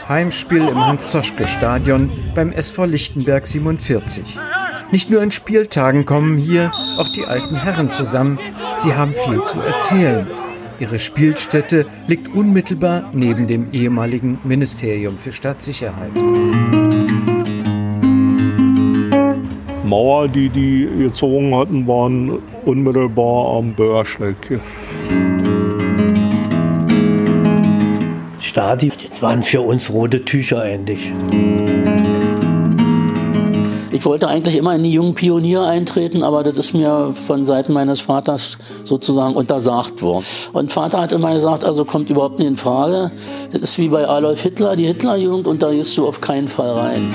Heimspiel im Hans-Zoschke-Stadion beim SV Lichtenberg 47. Nicht nur an Spieltagen kommen hier auch die alten Herren zusammen. Sie haben viel zu erzählen. Ihre Spielstätte liegt unmittelbar neben dem ehemaligen Ministerium für Stadtsicherheit. Mauer, die gezogen hatten, waren unmittelbar am Bürgersteig. Stasi, das waren für uns rote Tücher eigentlich. Ich wollte eigentlich immer in die jungen Pioniere eintreten, aber das ist mir von Seiten meines Vaters sozusagen untersagt worden. Und Vater hat immer gesagt, also kommt überhaupt nicht in Frage. Das ist wie bei Adolf Hitler, die Hitlerjugend, und da gehst du auf keinen Fall rein.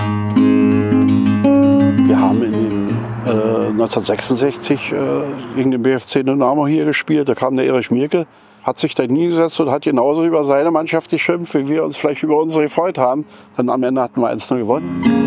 Wir haben in den 1966 gegen den BFC Dynamo hier gespielt. Da kam der Erich Mielke, hat sich da hingesetzt und hat genauso über seine Mannschaft geschimpft, wie wir uns vielleicht über unsere gefreut haben. Dann am Ende hatten wir 1-0 gewonnen.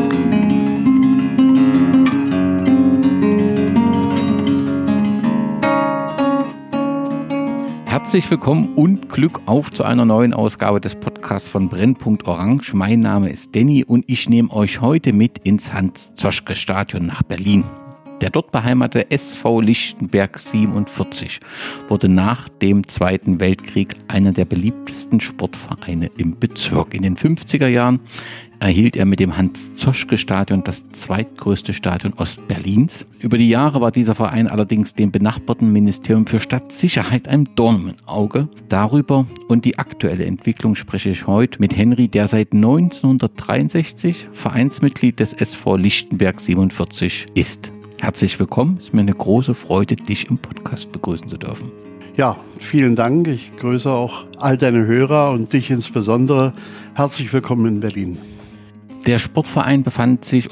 Herzlich willkommen und Glück auf zu einer neuen Ausgabe des Podcasts von Brennpunkt Orange. Mein Name ist Danny und ich nehme euch heute mit ins Hans-Zoschke-Stadion nach Berlin. Der dort beheimatete SV Lichtenberg 47 wurde nach dem Zweiten Weltkrieg einer der beliebtesten Sportvereine im Bezirk. In den 50er Jahren erhielt er mit dem Hans-Zoschke-Stadion das zweitgrößte Stadion Ostberlins. Über die Jahre war dieser Verein allerdings dem benachbarten Ministerium für Stadtsicherheit ein Dorn im Auge. Darüber und die aktuelle Entwicklung spreche ich heute mit Henry, der seit 1963 Vereinsmitglied des SV Lichtenberg 47 ist. Herzlich willkommen, es ist mir eine große Freude, dich im Podcast begrüßen zu dürfen. Ja, vielen Dank. Ich grüße auch all deine Hörer und dich insbesondere. Herzlich willkommen in Berlin. Der Sportverein befand sich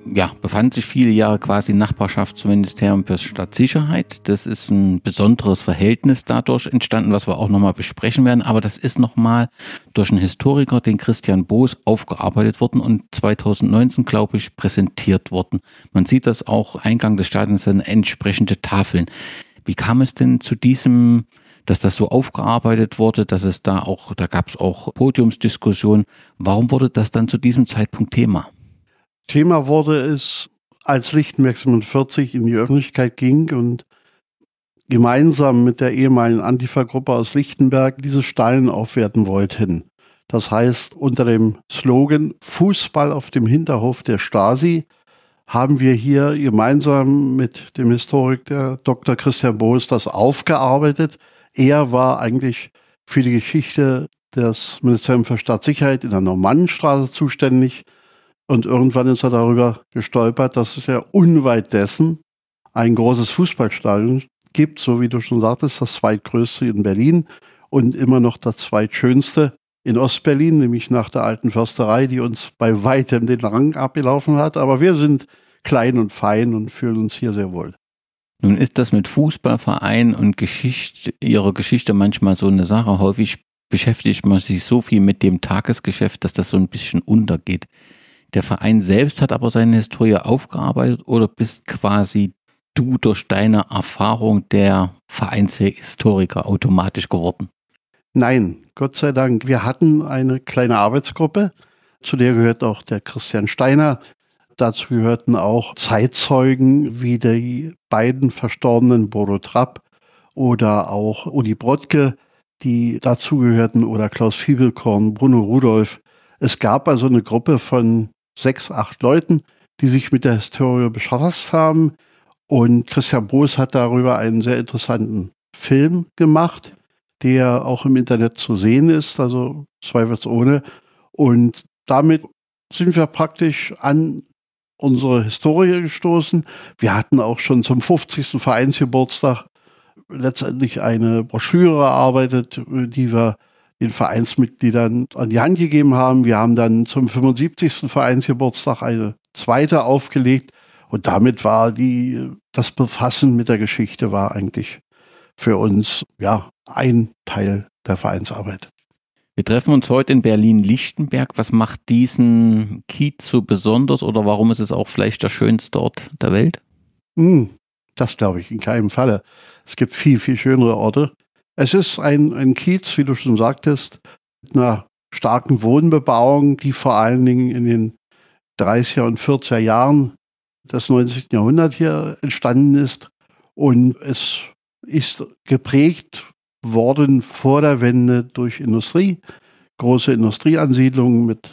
viele Jahre quasi in Nachbarschaft zum Ministerium für Stadtsicherheit. Das ist ein besonderes Verhältnis dadurch entstanden, was wir auch nochmal besprechen werden. Aber das ist nochmal durch einen Historiker, den Christian Boos, aufgearbeitet worden und 2019, glaube ich, präsentiert worden. Man sieht das auch, Eingang des Stadions sind entsprechende Tafeln. Wie kam es denn zu diesem, dass das so aufgearbeitet wurde, dass es da gab es auch Podiumsdiskussionen. Warum wurde das dann zu diesem Zeitpunkt Thema? Thema wurde es, als Lichtenberg 47 in die Öffentlichkeit ging und gemeinsam mit der ehemaligen Antifa-Gruppe aus Lichtenberg dieses Stadion aufwerten wollten. Das heißt, unter dem Slogan Fußball auf dem Hinterhof der Stasi haben wir hier gemeinsam mit dem Historiker Dr. Christian Boos das aufgearbeitet. Er war eigentlich für die Geschichte des Ministeriums für Stadtsicherheit in der Normannenstraße zuständig und irgendwann ist er darüber gestolpert, dass es ja unweit dessen ein großes Fußballstadion gibt, so wie du schon sagtest, das zweitgrößte in Berlin und immer noch das zweitschönste in Ostberlin, nämlich nach der alten Försterei, die uns bei weitem den Rang abgelaufen hat. Aber wir sind klein und fein und fühlen uns hier sehr wohl. Nun ist das mit Fußballverein und ihrer Geschichte manchmal so eine Sache. Häufig beschäftigt man sich so viel mit dem Tagesgeschäft, dass das so ein bisschen untergeht. Der Verein selbst hat aber seine Historie aufgearbeitet oder bist quasi du durch deine Erfahrung der Vereinshistoriker automatisch geworden? Nein, Gott sei Dank. Wir hatten eine kleine Arbeitsgruppe, zu der gehört auch der Christian Steiner. Dazu gehörten auch Zeitzeugen wie die beiden verstorbenen Bodo Trapp oder auch Uli Brodtke, die dazu gehörten, oder Klaus Fiebelkorn, Bruno Rudolph. Es gab also eine Gruppe von 6, 8 Leuten, die sich mit der Historie befasst haben. Und Christian Boos hat darüber einen sehr interessanten Film gemacht, der auch im Internet zu sehen ist, also zweifelsohne. Und damit sind wir praktisch an unsere Historie gestoßen. Wir hatten auch schon zum 50. Vereinsgeburtstag letztendlich eine Broschüre erarbeitet, die wir den Vereinsmitgliedern an die Hand gegeben haben. Wir haben dann zum 75. Vereinsgeburtstag eine zweite aufgelegt und damit war das Befassen mit der Geschichte war eigentlich für uns ein Teil der Vereinsarbeit. Wir treffen uns heute in Berlin-Lichtenberg. Was macht diesen Kiez so besonders oder warum ist es auch vielleicht der schönste Ort der Welt? Das glaube ich in keinem Falle. Es gibt viel, viel schönere Orte. Es ist ein Kiez, wie du schon sagtest, mit einer starken Wohnbebauung, die vor allen Dingen in den 30er und 40er Jahren des 19. Jahrhunderts hier entstanden ist. Und es ist geprägt worden vor der Wende durch Industrie, große Industrieansiedlungen mit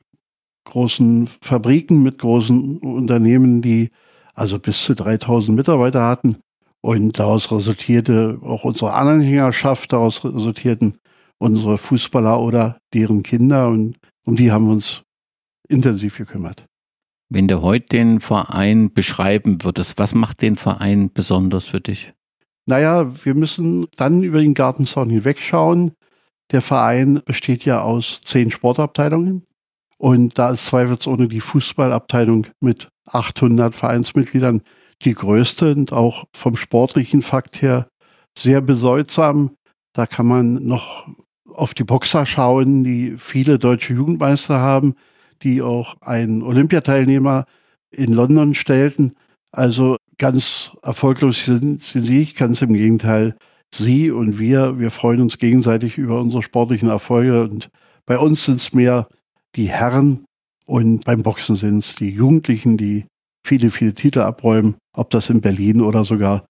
großen Fabriken, mit großen Unternehmen, die also bis zu 3000 Mitarbeiter hatten. Und daraus resultierte auch unsere Anhängerschaft, daraus resultierten unsere Fußballer oder deren Kinder. Und um die haben wir uns intensiv gekümmert. Wenn du heute den Verein beschreiben würdest, was macht den Verein besonders für dich? Naja, wir müssen dann über den Gartenzaun hinwegschauen. Der Verein besteht ja aus 10 Sportabteilungen. Und da ist zweifelsohne die Fußballabteilung mit 800 Vereinsmitgliedern die größte und auch vom sportlichen Fakt her sehr bedeutsam. Da kann man noch auf die Boxer schauen, die viele deutsche Jugendmeister haben, die auch einen Olympiateilnehmer in London stellten. Also ganz erfolglos sind sie nicht, ganz im Gegenteil. Sie und wir freuen uns gegenseitig über unsere sportlichen Erfolge. Und bei uns sind es mehr die Herren und beim Boxen sind es die Jugendlichen, die viele, viele Titel abräumen, ob das in Berlin oder sogar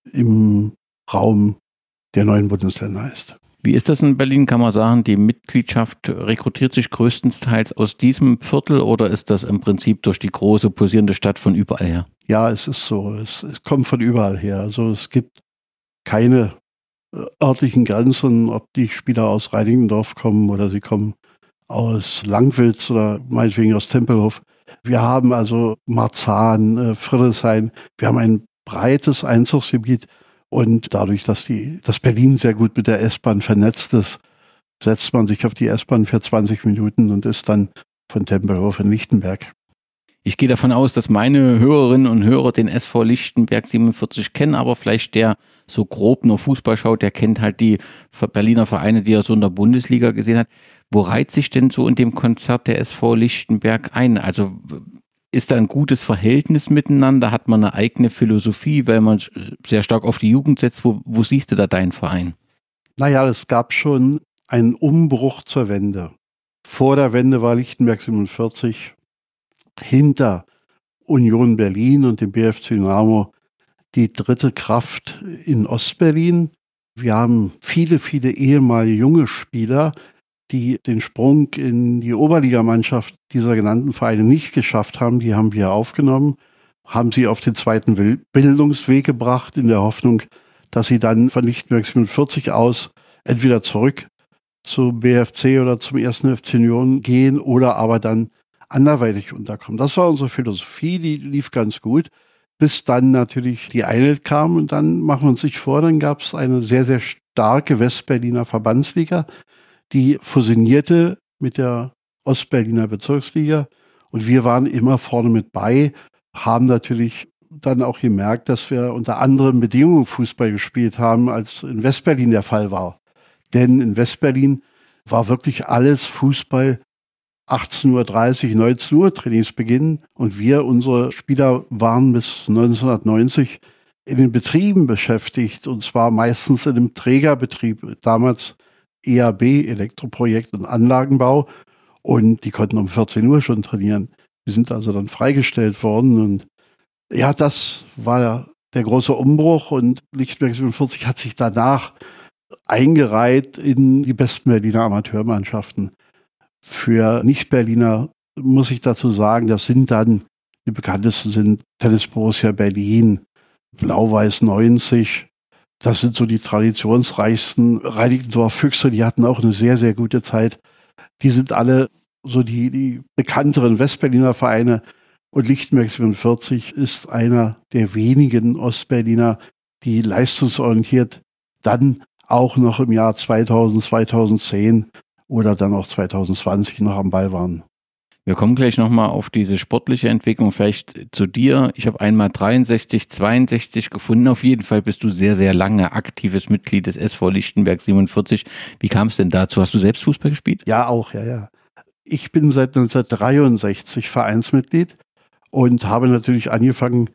im Raum der 9 Bundesländer ist. Wie ist das in Berlin, kann man sagen, die Mitgliedschaft rekrutiert sich größtenteils aus diesem Viertel oder ist das im Prinzip durch die große, pulsierende Stadt von überall her? Ja, es ist so. Es kommt von überall her. Also es gibt keine örtlichen Grenzen, ob die Spieler aus Reinickendorf kommen oder sie kommen aus Langwitz oder meinetwegen aus Tempelhof. Wir haben also Marzahn, Friedrichshain. Wir haben ein breites Einzugsgebiet. Und dadurch, dass Berlin sehr gut mit der S-Bahn vernetzt ist, setzt man sich auf die S-Bahn für 20 Minuten und ist dann von Tempelhof in Lichtenberg. Ich gehe davon aus, dass meine Hörerinnen und Hörer den SV Lichtenberg 47 kennen, aber vielleicht der so grob nur Fußball schaut, der kennt halt die Berliner Vereine, die er so in der Bundesliga gesehen hat. Wo reiht sich denn so in dem Konzert der SV Lichtenberg ein? Also ist da ein gutes Verhältnis miteinander? Hat man eine eigene Philosophie, weil man sehr stark auf die Jugend setzt? Wo siehst du da deinen Verein? Naja, es gab schon einen Umbruch zur Wende. Vor der Wende war Lichtenberg 47 hinter Union Berlin und dem BFC Dynamo die dritte Kraft in Ostberlin. Wir haben viele, viele ehemalige junge Spieler, die den Sprung in die Oberligamannschaft dieser genannten Vereine nicht geschafft haben. Die haben wir aufgenommen, haben sie auf den zweiten Bildungsweg gebracht, in der Hoffnung, dass sie dann von Lichtenberg 47 aus entweder zurück zum BFC oder zum 1. FC Union gehen oder aber dann anderweitig unterkommen. Das war unsere Philosophie, die lief ganz gut, bis dann natürlich die Einheit kam und dann machen wir uns nicht vor, dann gab es eine sehr, sehr starke Westberliner Verbandsliga, die fusionierte mit der Ostberliner Bezirksliga und wir waren immer vorne mit bei, haben natürlich dann auch gemerkt, dass wir unter anderen Bedingungen Fußball gespielt haben, als in Westberlin der Fall war. Denn in Westberlin war wirklich alles Fußball 18:30 Uhr, 19 Uhr Trainingsbeginn und unsere Spieler waren bis 1990 in den Betrieben beschäftigt und zwar meistens in dem Trägerbetrieb, damals EAB, Elektroprojekt und Anlagenbau und die konnten um 14 Uhr schon trainieren. Die sind also dann freigestellt worden und ja, das war der große Umbruch und Lichtenberg 47 hat sich danach eingereiht in die besten Berliner Amateurmannschaften. Für Nicht-Berliner muss ich dazu sagen, das sind dann, die bekanntesten sind Tennis Borussia Berlin, Blau-Weiß 90, das sind so die traditionsreichsten. Reinickendorf Füchse, die hatten auch eine sehr, sehr gute Zeit. Die sind alle so die bekannteren Westberliner Vereine und Lichtenberg 47 ist einer der wenigen Ostberliner, die leistungsorientiert dann auch noch im Jahr 2000, 2010 oder dann auch 2020 noch am Ball waren. Wir kommen gleich nochmal auf diese sportliche Entwicklung, vielleicht zu dir. Ich habe einmal 63, 62 gefunden. Auf jeden Fall bist du sehr, sehr lange aktives Mitglied des SV Lichtenberg 47. Wie kam es denn dazu? Hast du selbst Fußball gespielt? Ja, auch, ja. Ich bin seit 1963 Vereinsmitglied und habe natürlich angefangen,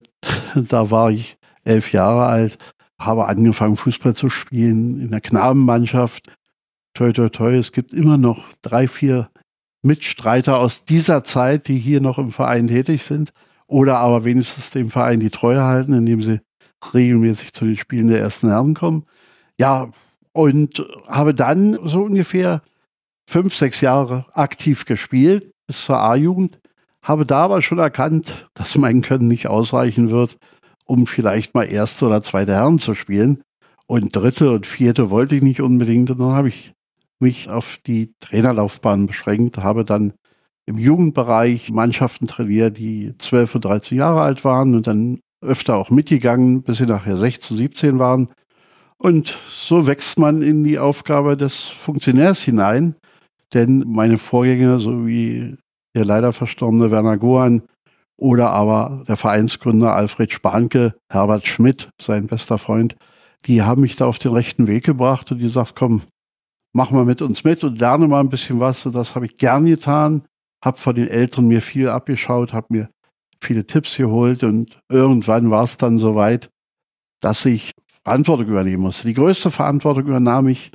da war ich 11 Jahre alt, habe angefangen Fußball zu spielen in der Knabenmannschaft. toi, toi, toi, es gibt immer noch 3, 4 Mitstreiter aus dieser Zeit, die hier noch im Verein tätig sind oder aber wenigstens dem Verein die Treue halten, indem sie regelmäßig zu den Spielen der ersten Herren kommen. Ja, und habe dann so ungefähr 5, 6 Jahre aktiv gespielt bis zur A-Jugend, habe da aber schon erkannt, dass mein Können nicht ausreichen wird, um vielleicht mal erste oder zweite Herren zu spielen. Und dritte und vierte wollte ich nicht unbedingt. Und dann habe ich mich auf die Trainerlaufbahn beschränkt, habe dann im Jugendbereich Mannschaften trainiert, die 12 und 13 Jahre alt waren und dann öfter auch mitgegangen, bis sie nachher 16, 17 waren. Und so wächst man in die Aufgabe des Funktionärs hinein, denn meine Vorgänger, so wie der leider verstorbene Werner Gohan oder aber der Vereinsgründer Alfred Spanke, Herbert Schmidt, sein bester Freund, die haben mich da auf den rechten Weg gebracht und die gesagt, komm, mach mal mit uns mit und lerne mal ein bisschen was. Und das habe ich gern getan, habe von den Älteren mir viel abgeschaut, habe mir viele Tipps geholt und irgendwann war es dann soweit, dass ich Verantwortung übernehmen musste. Die größte Verantwortung übernahm ich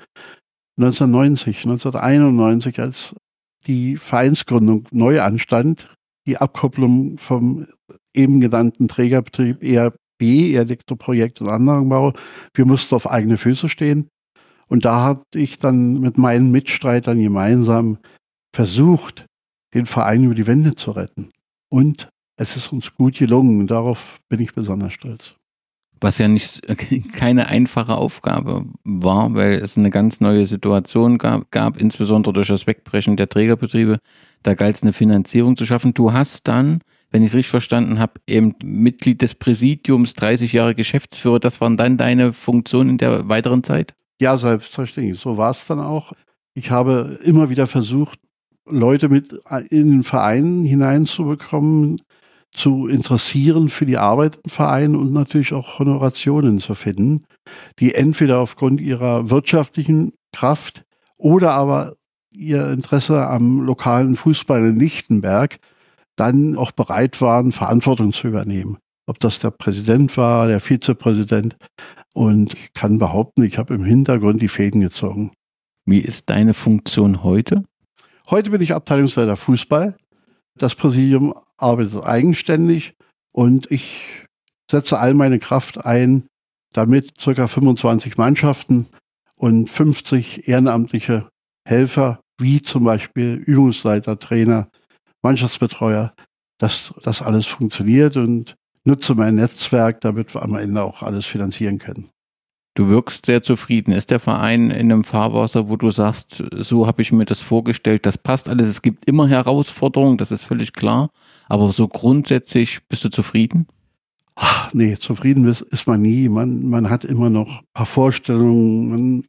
1991, als die Vereinsgründung neu anstand, die Abkopplung vom eben genannten Trägerbetrieb ERB, Elektroprojekt und Anlagenbau. Wir mussten auf eigene Füße stehen. Und da hatte ich dann mit meinen Mitstreitern gemeinsam versucht, den Verein über die Wände zu retten. Und es ist uns gut gelungen. Und darauf bin ich besonders stolz. Was ja keine einfache Aufgabe war, weil es eine ganz neue Situation gab, insbesondere durch das Wegbrechen der Trägerbetriebe. Da galt es, eine Finanzierung zu schaffen. Du hast dann, wenn ich es richtig verstanden habe, eben Mitglied des Präsidiums, 30 Jahre Geschäftsführer. Das waren dann deine Funktionen in der weiteren Zeit? Ja, selbstverständlich. So war es dann auch. Ich habe immer wieder versucht, Leute mit in den Verein hineinzubekommen, zu interessieren für die Arbeit im Verein und natürlich auch Honorationen zu finden, die entweder aufgrund ihrer wirtschaftlichen Kraft oder aber ihr Interesse am lokalen Fußball in Lichtenberg dann auch bereit waren, Verantwortung zu übernehmen. Ob das der Präsident war, der Vizepräsident. Und ich kann behaupten, ich habe im Hintergrund die Fäden gezogen. Wie ist deine Funktion heute? Heute bin ich Abteilungsleiter Fußball. Das Präsidium arbeitet eigenständig und ich setze all meine Kraft ein, damit ca. 25 Mannschaften und 50 ehrenamtliche Helfer, wie zum Beispiel Übungsleiter, Trainer, Mannschaftsbetreuer, dass das alles funktioniert und nutze mein Netzwerk, damit wir am Ende auch alles finanzieren können. Du wirkst sehr zufrieden. Ist der Verein in einem Fahrwasser, wo du sagst, so habe ich mir das vorgestellt, das passt alles. Es gibt immer Herausforderungen, das ist völlig klar. Aber so grundsätzlich bist du zufrieden? Ach, nee, zufrieden ist man nie. Man hat immer noch ein paar Vorstellungen. Man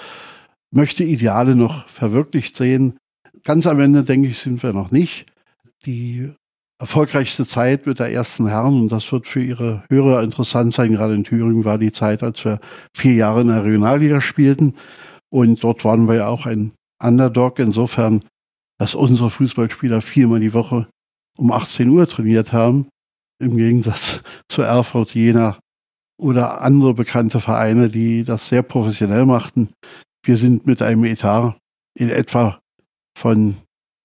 möchte Ideale noch verwirklicht sehen. Ganz am Ende, denke ich, sind wir noch nicht. Die erfolgreichste Zeit mit der ersten Herren, und das wird für Ihre Hörer interessant sein, gerade in Thüringen war die Zeit, als wir 4 Jahre in der Regionalliga spielten. Und dort waren wir ja auch ein Underdog, insofern, dass unsere Fußballspieler 4-mal die Woche um 18 Uhr trainiert haben, im Gegensatz zu Erfurt, Jena oder andere bekannte Vereine, die das sehr professionell machten. Wir sind mit einem Etat in etwa von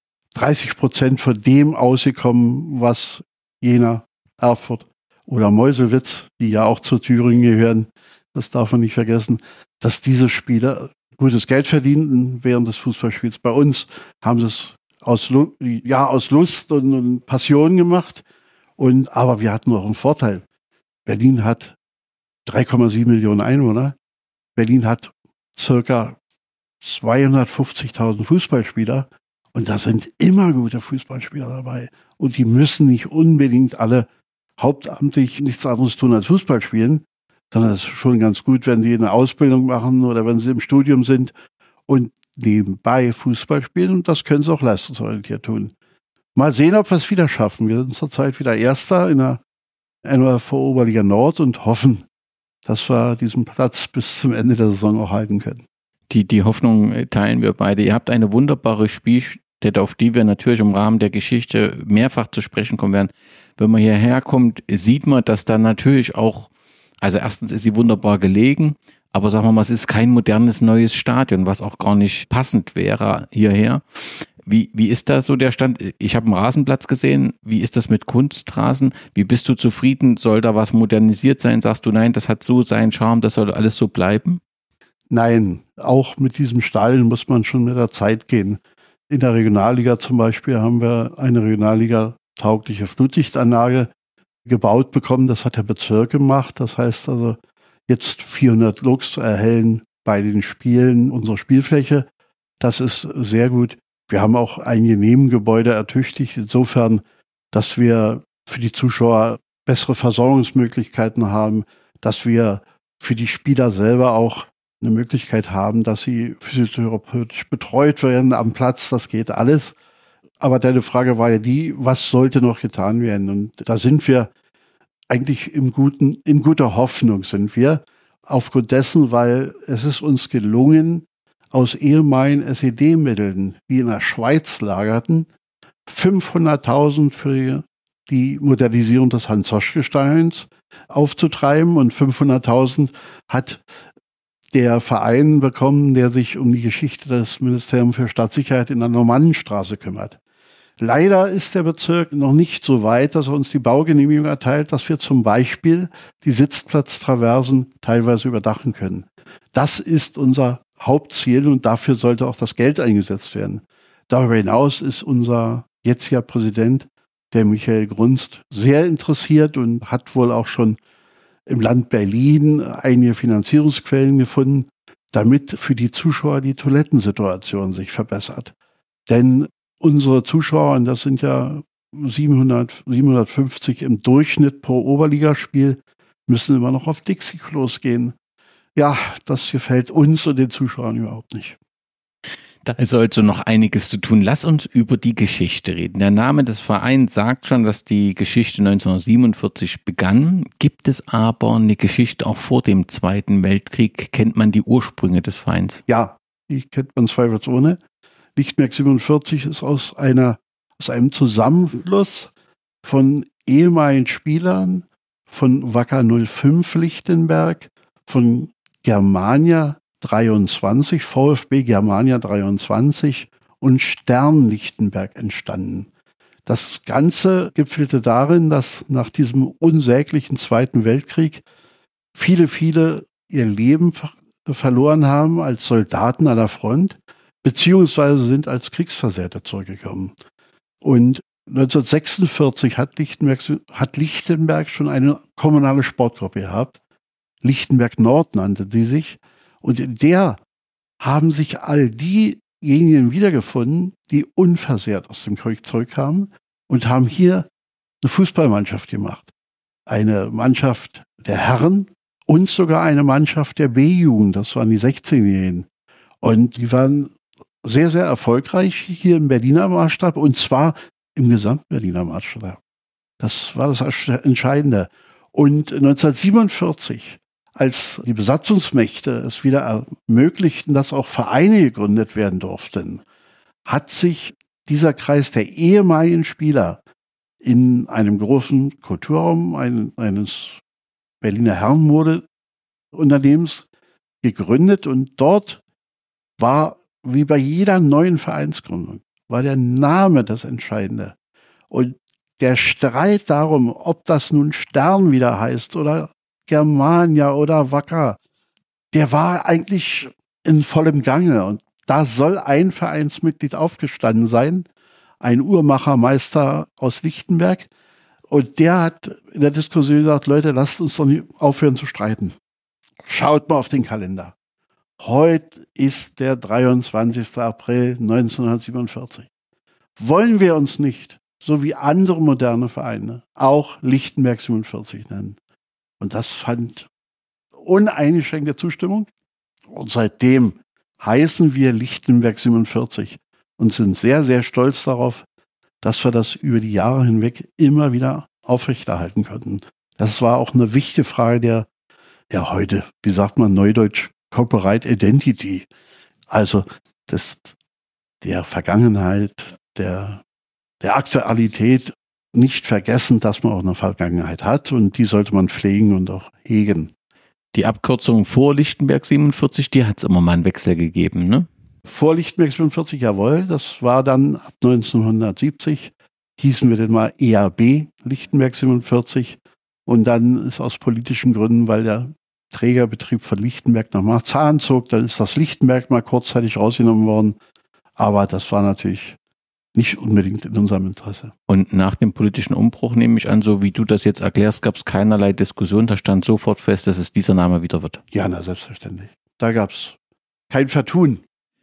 30% von dem ausgekommen, was Jena, Erfurt oder Meuselwitz, die ja auch zu Thüringen gehören, das darf man nicht vergessen, dass diese Spieler gutes Geld verdienten während des Fußballspiels. Bei uns haben sie es aus Lust und Passion gemacht. Aber wir hatten auch einen Vorteil. Berlin hat 3,7 Millionen Einwohner. Berlin hat circa 250.000 Fußballspieler. Und da sind immer gute Fußballspieler dabei. Und die müssen nicht unbedingt alle hauptamtlich nichts anderes tun als Fußball spielen, sondern es ist schon ganz gut, wenn sie eine Ausbildung machen oder wenn sie im Studium sind und nebenbei Fußball spielen. Und das können sie auch leistungsorientiert tun. Mal sehen, ob wir es wieder schaffen. Wir sind zurzeit wieder Erster in der NORV Oberliga Nord und hoffen, dass wir diesen Platz bis zum Ende der Saison auch halten können. Die Hoffnung teilen wir beide. Ihr habt eine wunderbare Spielstätte, auf die wir natürlich im Rahmen der Geschichte mehrfach zu sprechen kommen werden. Wenn man hierher kommt, sieht man, dass da natürlich auch, also erstens ist sie wunderbar gelegen, aber sagen wir mal, es ist kein modernes neues Stadion, was auch gar nicht passend wäre hierher. Wie ist da so der Stand? Ich habe einen Rasenplatz gesehen. Wie ist das mit Kunstrasen? Wie bist du zufrieden? Soll da was modernisiert sein? Sagst du, nein, das hat so seinen Charme, das soll alles so bleiben? Nein, auch mit diesem Stadion muss man schon mit der Zeit gehen. In der Regionalliga zum Beispiel haben wir eine Regionalliga-taugliche Flutlichtanlage gebaut bekommen. Das hat der Bezirk gemacht. Das heißt also, jetzt 400 Lux erhellen bei den Spielen unsere Spielfläche. Das ist sehr gut. Wir haben auch einige Nebengebäude ertüchtigt, insofern, dass wir für die Zuschauer bessere Versorgungsmöglichkeiten haben, dass wir für die Spieler selber auch eine Möglichkeit haben, dass sie physiotherapeutisch betreut werden am Platz. Das geht alles. Aber deine Frage war ja die, was sollte noch getan werden? Und da sind wir eigentlich in guter Hoffnung sind wir. Aufgrund dessen, weil es ist uns gelungen, aus ehemaligen SED-Mitteln, die in der Schweiz lagerten, 500.000 für die Modernisierung des Hans-Zoschke-Stadions aufzutreiben und 500.000 hat der Verein bekommen, der sich um die Geschichte des Ministeriums für Stadtsicherheit in der Normannenstraße kümmert. Leider ist der Bezirk noch nicht so weit, dass er uns die Baugenehmigung erteilt, dass wir zum Beispiel die Sitzplatztraversen teilweise überdachen können. Das ist unser Hauptziel und dafür sollte auch das Geld eingesetzt werden. Darüber hinaus ist unser jetziger Präsident, der Michael Grunst, sehr interessiert und hat wohl auch schon im Land Berlin einige Finanzierungsquellen gefunden, damit für die Zuschauer die Toilettensituation sich verbessert. Denn unsere Zuschauer, und das sind ja 750 im Durchschnitt pro Oberligaspiel, müssen immer noch auf Dixie-Klos gehen. Ja, das gefällt uns und den Zuschauern überhaupt nicht. Da ist also noch einiges zu tun. Lass uns über die Geschichte reden. Der Name des Vereins sagt schon, dass die Geschichte 1947 begann. Gibt es aber eine Geschichte auch vor dem Zweiten Weltkrieg? Kennt man die Ursprünge des Vereins? Ja, die kennt man zweifelsohne. Lichtenberg 47 ist aus einem Zusammenschluss von ehemaligen Spielern von Wacker 05 Lichtenberg, von Germania 23, VfB Germania 23 und Stern Lichtenberg entstanden. Das Ganze gipfelte darin, dass nach diesem unsäglichen Zweiten Weltkrieg viele ihr Leben verloren haben als Soldaten an der Front, beziehungsweise sind als Kriegsversehrte zurückgekommen. Und 1946 hat Lichtenberg schon eine kommunale Sportgruppe gehabt. Lichtenberg Nord nannte sie sich. Und in der haben sich all diejenigen wiedergefunden, die unversehrt aus dem Krieg zurückkamen und haben hier eine Fußballmannschaft gemacht. Eine Mannschaft der Herren und sogar eine Mannschaft der B-Jugend, das waren die 16-Jährigen. Und die waren sehr, sehr erfolgreich hier im Berliner Maßstab und zwar im gesamten Berliner Maßstab. Das war das Entscheidende. Und 1947, als die Besatzungsmächte es wieder ermöglichten, dass auch Vereine gegründet werden durften, hat sich dieser Kreis der ehemaligen Spieler in einem großen Kulturraum eines Berliner Herrenmodeunternehmens gegründet und dort war, wie bei jeder neuen Vereinsgründung, war der Name das Entscheidende. Und der Streit darum, ob das nun Stern wieder heißt oder Germania oder Wacker, der war eigentlich in vollem Gange. Und da soll ein Vereinsmitglied aufgestanden sein, ein Uhrmachermeister aus Lichtenberg. Und der hat in der Diskussion gesagt, Leute, lasst uns doch nicht aufhören zu streiten. Schaut mal auf den Kalender. Heute ist der 23. April 1947. Wollen wir uns nicht, so wie andere moderne Vereine, auch Lichtenberg 47 nennen? Und das fand uneingeschränkte Zustimmung. Und seitdem heißen wir Lichtenberg 47 und sind sehr, sehr stolz darauf, dass wir das über die Jahre hinweg immer wieder aufrechterhalten konnten. Das war auch eine wichtige Frage der heute, wie sagt man neudeutsch, Corporate Identity. Also der Vergangenheit, der Aktualität, nicht vergessen, dass man auch eine Vergangenheit hat und die sollte man pflegen und auch hegen. Die Abkürzung vor Lichtenberg 47, die hat es immer mal einen Wechsel gegeben, ne? Vor Lichtenberg 47, jawohl. Das war dann ab 1970, hießen wir denn mal EAB Lichtenberg 47. Und dann ist aus politischen Gründen, weil der Trägerbetrieb von Lichtenberg nach Marzahn zog, dann ist das Lichtenberg mal kurzzeitig rausgenommen worden. Aber das war natürlich nicht unbedingt in unserem Interesse. Und nach dem politischen Umbruch, nehme ich an, so wie du das jetzt erklärst, gab es keinerlei Diskussion. Da stand sofort fest, dass es dieser Name wieder wird. Ja, na, selbstverständlich. Da gab es kein Vertun.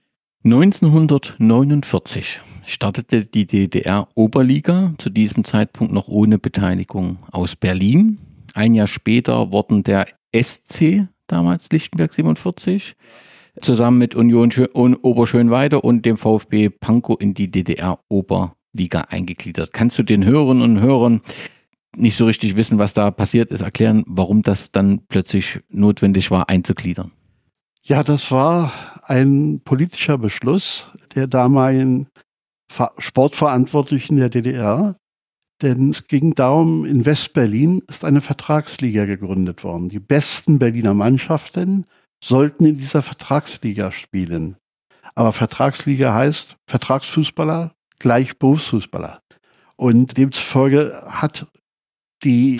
1949 startete die DDR-Oberliga, zu diesem Zeitpunkt noch ohne Beteiligung aus Berlin. Ein Jahr später wurden der SC, damals Lichtenberg 47, zusammen mit Union Oberschönweide und dem VfB Pankow in die DDR-Oberliga eingegliedert. Kannst du den Hörerinnen und Hörern nicht so richtig wissen, was da passiert ist, erklären, warum das dann plötzlich notwendig war, einzugliedern? Ja, das war ein politischer Beschluss der damaligen Sportverantwortlichen der DDR. Denn es ging darum, in Westberlin ist eine Vertragsliga gegründet worden. Die besten Berliner Mannschaften sollten in dieser Vertragsliga spielen. Aber Vertragsliga heißt Vertragsfußballer gleich Berufsfußballer. Und demzufolge hat die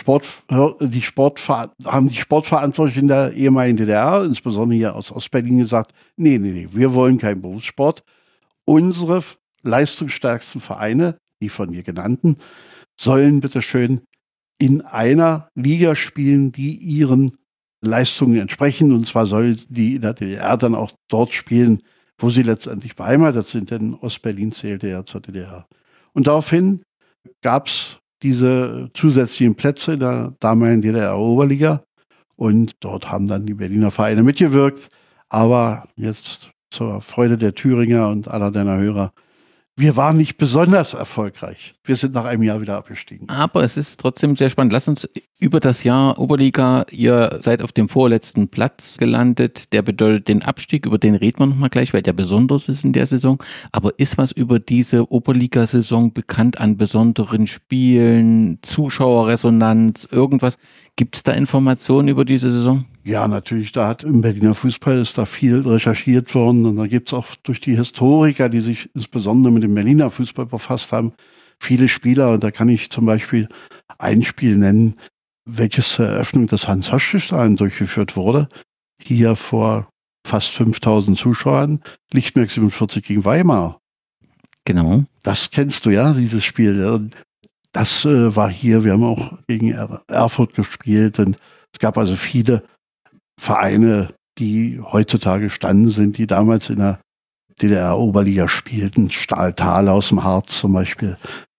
Sportverantwortlichen der ehemaligen DDR, insbesondere hier aus Ostberlin, gesagt, nee, wir wollen keinen Berufssport. Unsere leistungsstärksten Vereine, die von mir genannten, sollen bitteschön in einer Liga spielen, die ihren Leistungen entsprechen. Und zwar soll die in der DDR dann auch dort spielen, wo sie letztendlich beheimatet sind, denn Ostberlin zählte ja zur DDR. Und daraufhin gab es diese zusätzlichen Plätze in der damaligen DDR-Oberliga und dort haben dann die Berliner Vereine mitgewirkt. Aber jetzt zur Freude der Thüringer und aller deiner Hörer, wir waren nicht besonders erfolgreich. Wir sind nach einem Jahr wieder abgestiegen. Aber es ist trotzdem sehr spannend. Lass uns über das Jahr Oberliga, ihr seid auf dem vorletzten Platz gelandet. Der bedeutet den Abstieg, über den reden wir nochmal gleich, weil der besonders ist in der Saison. Aber ist was über diese Oberliga-Saison bekannt an besonderen Spielen, Zuschauerresonanz, irgendwas? Gibt es da Informationen über diese Saison? Ja, natürlich, da hat im Berliner Fußball ist da viel recherchiert worden und da gibt es auch durch die Historiker, die sich insbesondere mit dem Berliner Fußball befasst haben, viele Spieler. Und da kann ich zum Beispiel ein Spiel nennen, welches zur Eröffnung des Hans-Hoschke-Stadions durchgeführt wurde. Hier vor fast 5000 Zuschauern, Lichtenberg 47 gegen Weimar. Genau. Das kennst du ja, dieses Spiel. Das war hier, wir haben auch gegen Erfurt gespielt und es gab also viele Vereine, die heutzutage standen sind, die damals in der DDR-Oberliga spielten. Stahltal aus dem Harz zum Beispiel.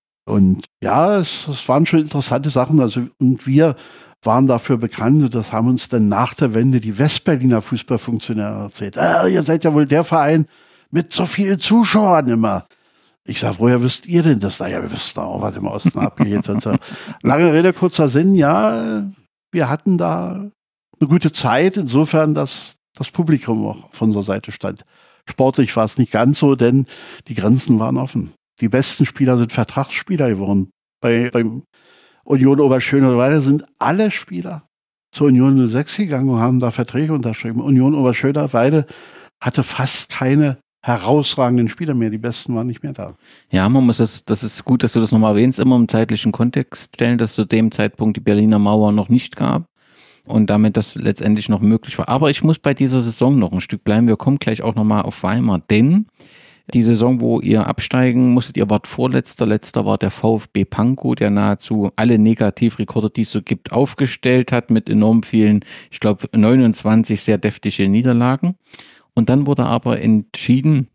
Und ja, es waren schon interessante Sachen. Also, und wir waren dafür bekannt, und das haben uns dann nach der Wende die Westberliner Fußballfunktionäre erzählt. Ihr seid ja wohl der Verein mit so vielen Zuschauern immer. Ich sag, woher wisst ihr denn das? Naja, wir wissen auch, was im Osten abgeht. Und so. Lange Rede, kurzer Sinn, ja, wir hatten da eine gute Zeit, insofern, dass das Publikum auch auf unserer Seite stand. Sportlich war es nicht ganz so, denn die Grenzen waren offen. Die besten Spieler sind Vertragsspieler geworden. Beim Union Oberschönweide sind alle Spieler zur Union 06 gegangen und haben da Verträge unterschrieben. Union Oberschönweide hatte fast keine herausragenden Spieler mehr. Die besten waren nicht mehr da. Ja, man muss das ist gut, dass du das nochmal erwähnst, immer im zeitlichen Kontext stellen, dass zu dem Zeitpunkt die Berliner Mauer noch nicht gab. Und damit das letztendlich noch möglich war. Aber ich muss bei dieser Saison noch ein Stück bleiben. Wir kommen gleich auch nochmal auf Weimar. Denn die Saison, wo ihr absteigen musstet, ihr wart Vorletzter. Letzter war der VfB Pankow, der nahezu alle Negativrekorde, die es so gibt, aufgestellt hat mit enorm vielen, ich glaube 29 sehr deftige Niederlagen. Und dann wurde aber entschieden,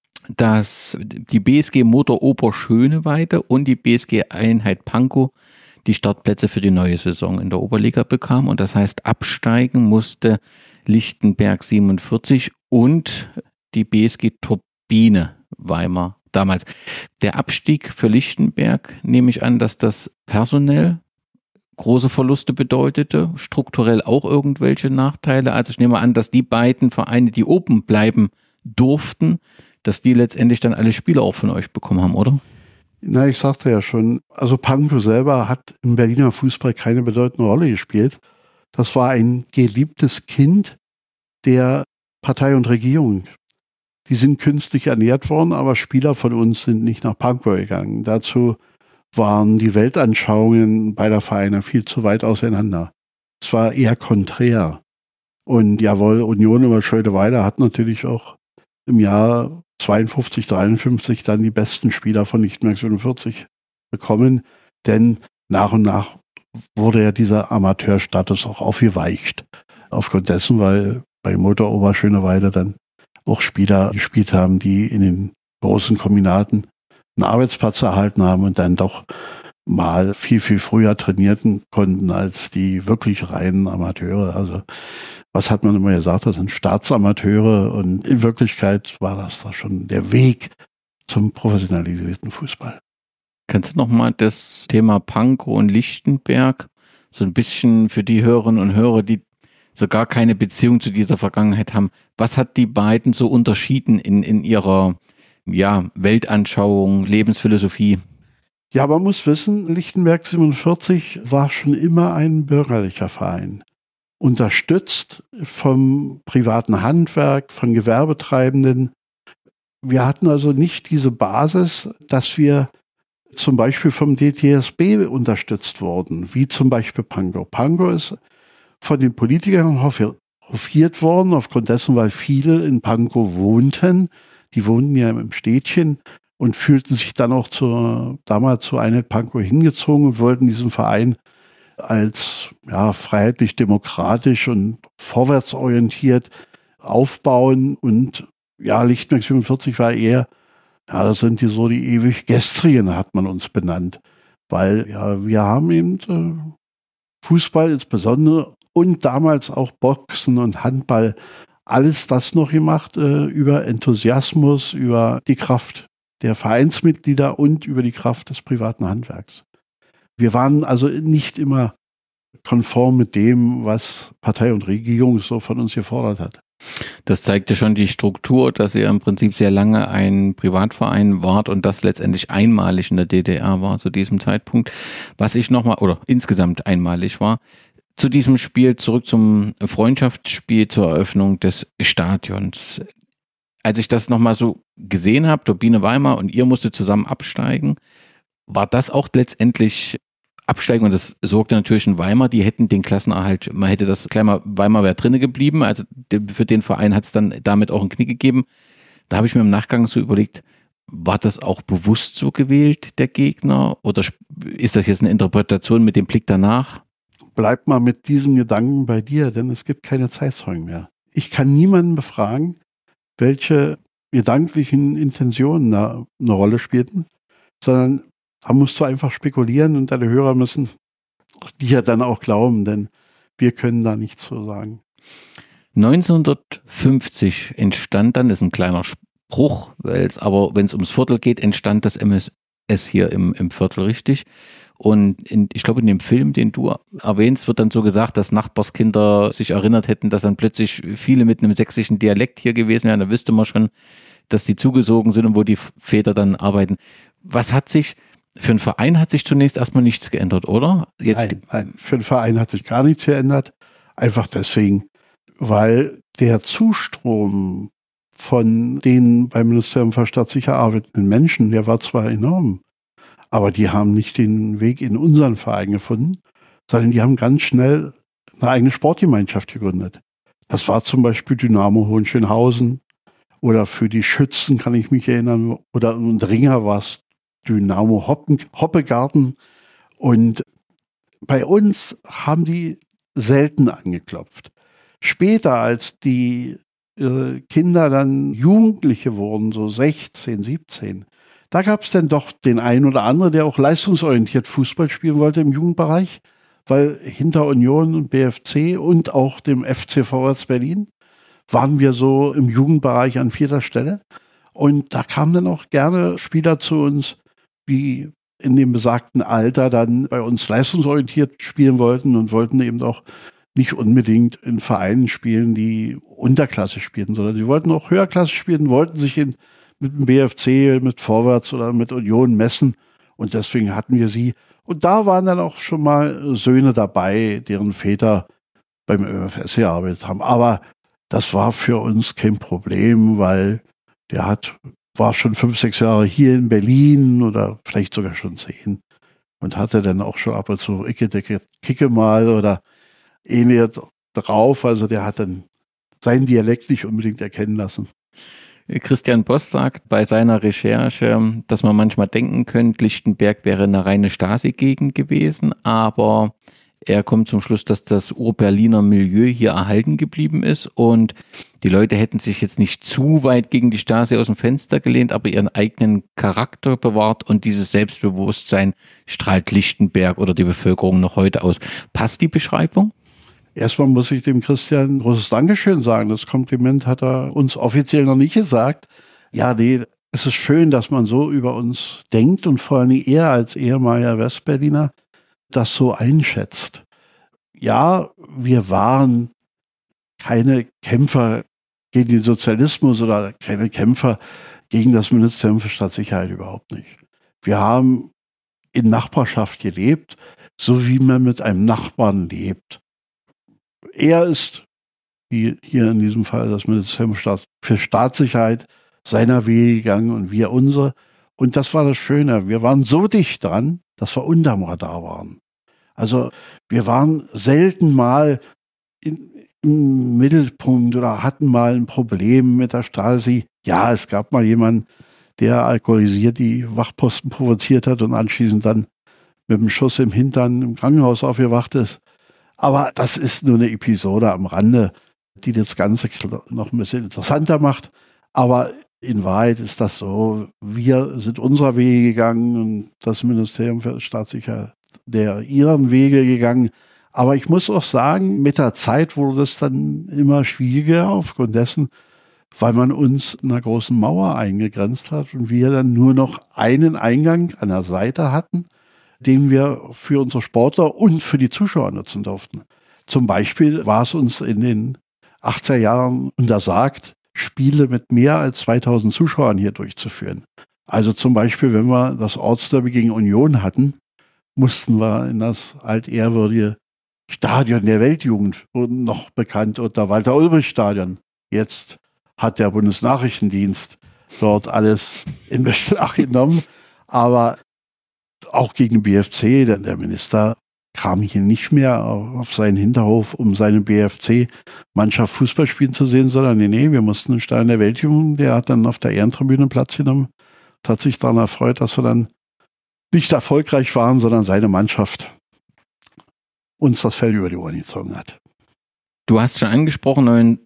dass die BSG Motor Oberschöneweide und die BSG Einheit Pankow die Startplätze für die neue Saison in der Oberliga bekam. Und das heißt, absteigen musste Lichtenberg 47 und die BSG Turbine Weimar damals. Der Abstieg für Lichtenberg, nehme ich an, dass das personell große Verluste bedeutete, strukturell auch irgendwelche Nachteile. Also ich nehme an, dass die beiden Vereine, die oben bleiben durften, dass die letztendlich dann alle Spieler auch von euch bekommen haben, oder? Na, ich sagte ja schon, also Pankow selber hat im Berliner Fußball keine bedeutende Rolle gespielt. Das war ein geliebtes Kind der Partei und Regierung. Die sind künstlich ernährt worden, aber Spieler von uns sind nicht nach Pankow gegangen. Dazu waren die Weltanschauungen beider Vereine viel zu weit auseinander. Es war eher konträr. Und jawohl, Union über Schöneweide hat natürlich auch im Jahr 52, 53 dann die besten Spieler von Lichtenberg 47 bekommen, denn nach und nach wurde ja dieser Amateurstatus auch aufgeweicht. Aufgrund dessen, weil bei Motor Oberschöneweide dann auch Spieler gespielt haben, die in den großen Kombinaten einen Arbeitsplatz erhalten haben und dann doch mal viel, viel früher trainieren konnten als die wirklich reinen Amateure. Also was hat man immer gesagt, das sind Staatsamateure und in Wirklichkeit war das da schon der Weg zum professionalisierten Fußball. Kannst du nochmal das Thema Pankow und Lichtenberg so ein bisschen für die Hörerinnen und Hörer, die so gar keine Beziehung zu dieser Vergangenheit haben, was hat die beiden so unterschieden in ihrer Weltanschauung, Lebensphilosophie? Ja, man muss wissen, Lichtenberg 47 war schon immer ein bürgerlicher Verein. Unterstützt vom privaten Handwerk, von Gewerbetreibenden. Wir hatten also nicht diese Basis, dass wir zum Beispiel vom DTSB unterstützt wurden, wie zum Beispiel Pankow. Pankow ist von den Politikern hofiert worden, aufgrund dessen, weil viele in Pankow wohnten. Die wohnten ja im Städtchen und fühlten sich dann auch damals zu Einheit Pankow hingezogen und wollten diesen Verein als freiheitlich-demokratisch und vorwärtsorientiert aufbauen. Und Lichtenberg 47 war eher, das sind die ewig Gestrien, hat man uns benannt. Weil wir haben eben Fußball insbesondere und damals auch Boxen und Handball, alles das noch gemacht über Enthusiasmus, über die Kraft der Vereinsmitglieder und über die Kraft des privaten Handwerks. Wir waren also nicht immer konform mit dem, was Partei und Regierung so von uns gefordert hat. Das zeigt ja schon die Struktur, dass ihr im Prinzip sehr lange ein Privatverein wart und das letztendlich einmalig in der DDR war zu diesem Zeitpunkt. Was ich nochmal, oder insgesamt einmalig war, zu diesem Spiel, zurück zum Freundschaftsspiel zur Eröffnung des Stadions. Als ich das nochmal so gesehen habe, Turbine Weimar und ihr musstet zusammen absteigen, war das auch letztendlich absteigen und das sorgte natürlich in Weimar, die hätten den Klassenerhalt, man hätte das gleich mal, Weimar wäre drinne geblieben, also für den Verein hat es dann damit auch einen Knick gegeben. Da habe ich mir im Nachgang so überlegt, war das auch bewusst so gewählt, der Gegner, oder ist das jetzt eine Interpretation mit dem Blick danach? Bleib mal mit diesem Gedanken bei dir, denn es gibt keine Zeitzeugen mehr. Ich kann niemanden befragen, welche gedanklichen Intentionen da eine Rolle spielten, sondern da musst du einfach spekulieren und deine Hörer müssen dir dann auch glauben, denn wir können da nichts zu sagen. 1950 entstand dann, ist ein kleiner Spruch, aber wenn es ums Viertel geht, entstand das MSS hier im Viertel, richtig? Und ich glaube, in dem Film, den du erwähnst, wird dann so gesagt, dass Nachbarskinder sich erinnert hätten, dass dann plötzlich viele mit einem sächsischen Dialekt hier gewesen wären. Da wüsste man schon, dass die zugesogen sind und wo die Väter dann arbeiten. Was hat sich, für einen Verein hat sich zunächst erstmal nichts geändert, oder? Nein, für den Verein hat sich gar nichts geändert. Einfach deswegen, weil der Zustrom von den beim Ministerium für Staatssicherheit arbeitenden Menschen, der war zwar enorm, aber die haben nicht den Weg in unseren Verein gefunden, sondern die haben ganz schnell eine eigene Sportgemeinschaft gegründet. Das war zum Beispiel Dynamo Hohenschönhausen oder für die Schützen kann ich mich erinnern, oder in Ringer war es Dynamo Hoppegarten. Und bei uns haben die selten angeklopft. Später, als die Kinder dann Jugendliche wurden, so 16, 17, da gab es dann doch den einen oder anderen, der auch leistungsorientiert Fußball spielen wollte im Jugendbereich, weil hinter Union und BFC und auch dem FC Vorwärts Berlin waren wir so im Jugendbereich an 4. Stelle. Und da kamen dann auch gerne Spieler zu uns, die in dem besagten Alter dann bei uns leistungsorientiert spielen wollten und wollten eben auch nicht unbedingt in Vereinen spielen, die Unterklasse spielten, sondern die wollten auch Höherklasse spielen, wollten sich mit dem BFC, mit Vorwärts oder mit Union messen. Und deswegen hatten wir sie. Und da waren dann auch schon mal Söhne dabei, deren Väter beim ÖFS gearbeitet haben. Aber das war für uns kein Problem, weil war schon 5, 6 Jahre hier in Berlin oder vielleicht sogar schon 10 und hatte dann auch schon ab und zu Kicke mal oder ähnliches drauf. Also der hat dann seinen Dialekt nicht unbedingt erkennen lassen. Christian Boss sagt bei seiner Recherche, dass man manchmal denken könnte, Lichtenberg wäre eine reine Stasi-Gegend gewesen, aber er kommt zum Schluss, dass das Ur-Berliner Milieu hier erhalten geblieben ist und die Leute hätten sich jetzt nicht zu weit gegen die Stasi aus dem Fenster gelehnt, aber ihren eigenen Charakter bewahrt und dieses Selbstbewusstsein strahlt Lichtenberg oder die Bevölkerung noch heute aus. Passt die Beschreibung? Erstmal muss ich dem Christian ein großes Dankeschön sagen. Das Kompliment hat er uns offiziell noch nicht gesagt. Ja, nee, es ist schön, dass man so über uns denkt und vor allem er als ehemaliger Westberliner das so einschätzt. Ja, wir waren keine Kämpfer gegen den Sozialismus oder keine Kämpfer gegen das Ministerium für Staatssicherheit, überhaupt nicht. Wir haben in Nachbarschaft gelebt, so wie man mit einem Nachbarn lebt. Er ist, hier in diesem Fall das Ministerium für Staatssicherheit, seiner Wege gegangen und wir unsere. Und das war das Schöne. Wir waren so dicht dran, dass wir unterm Radar waren. Also wir waren selten mal im Mittelpunkt oder hatten mal ein Problem mit der Stasi. Ja, es gab mal jemanden, der alkoholisiert die Wachposten provoziert hat und anschließend dann mit einem Schuss im Hintern im Krankenhaus aufgewacht ist. Aber das ist nur eine Episode am Rande, die das Ganze noch ein bisschen interessanter macht. Aber in Wahrheit ist das so, wir sind unserer Wege gegangen und das Ministerium für Staatssicherheit ihren Wege gegangen. Aber ich muss auch sagen, mit der Zeit wurde das dann immer schwieriger aufgrund dessen, weil man uns in einer großen Mauer eingegrenzt hat und wir dann nur noch einen Eingang an der Seite hatten, den wir für unsere Sportler und für die Zuschauer nutzen durften. Zum Beispiel war es uns in den 80er Jahren untersagt, Spiele mit mehr als 2000 Zuschauern hier durchzuführen. Also zum Beispiel, wenn wir das Ortsderby gegen Union hatten, mussten wir in das altehrwürdige Stadion der Weltjugend, noch bekannt unter Walter-Ulbricht-Stadion. Jetzt hat der Bundesnachrichtendienst dort alles in Beschlag genommen. Aber auch gegen BFC, denn der Minister kam hier nicht mehr auf seinen Hinterhof, um seine BFC-Mannschaft Fußball spielen zu sehen, sondern nee, wir mussten den Stadion der Weltjugend, der hat dann auf der Ehrentribüne Platz genommen und hat sich daran erfreut, dass wir dann nicht erfolgreich waren, sondern seine Mannschaft uns das Feld über die Ohren gezogen hat. Du hast schon angesprochen,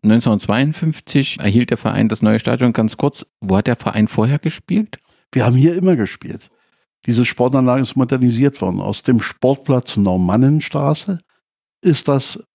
1952 erhielt der Verein das neue Stadion. Ganz kurz, wo hat der Verein vorher gespielt? Wir haben hier immer gespielt. Diese Sportanlage ist modernisiert worden. Aus dem Sportplatz Normannenstraße ist das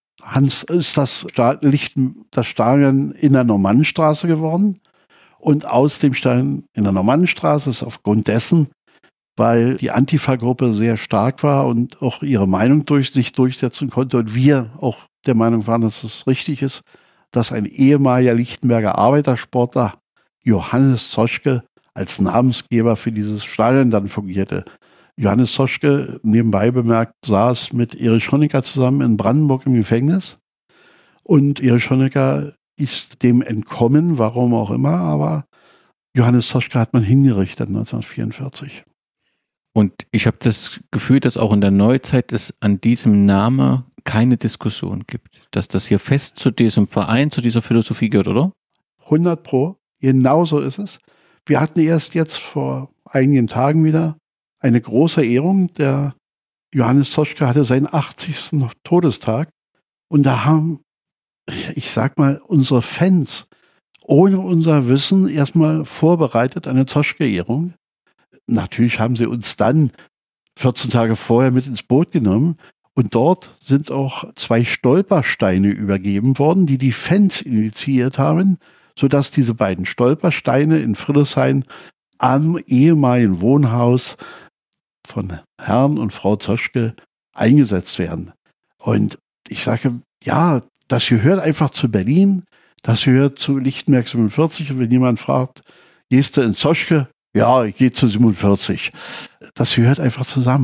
Stadion in der Normannenstraße geworden. Und aus dem Stadion in der Normannenstraße ist aufgrund dessen, weil die Antifa-Gruppe sehr stark war und auch ihre Meinung nicht durchsetzen konnte und wir auch der Meinung waren, dass es richtig ist, dass ein ehemaliger Lichtenberger Arbeitersportler Johannes Zoschke als Namensgeber für dieses Stadion dann fungierte. Johannes Zoschke, nebenbei bemerkt, saß mit Erich Honecker zusammen in Brandenburg im Gefängnis. Und Erich Honecker ist dem entkommen, warum auch immer, aber Johannes Zoschke hat man hingerichtet 1944. Und ich habe das Gefühl, dass auch in der Neuzeit es an diesem Namen keine Diskussion gibt. Dass das hier fest zu diesem Verein, zu dieser Philosophie gehört, oder? 100%, genauso ist es. Wir hatten erst jetzt vor einigen Tagen wieder eine große Ehrung. Der Johannes Zoschke hatte seinen 80. Todestag. Und da haben, ich sag mal, unsere Fans ohne unser Wissen erstmal vorbereitet eine Zoschke-Ehrung. Natürlich haben sie uns dann 14 Tage vorher mit ins Boot genommen. Und dort sind auch 2 Stolpersteine übergeben worden, die die Fans initiiert haben, sodass diese beiden Stolpersteine in Friedrichshain am ehemaligen Wohnhaus von Herrn und Frau Zoschke eingesetzt werden. Und ich sage, ja, das gehört einfach zu Berlin, das gehört zu Lichtenberg 47. Und wenn jemand fragt, gehst du in Zoschke? Ja, ich gehe zu 47. Das gehört einfach zusammen.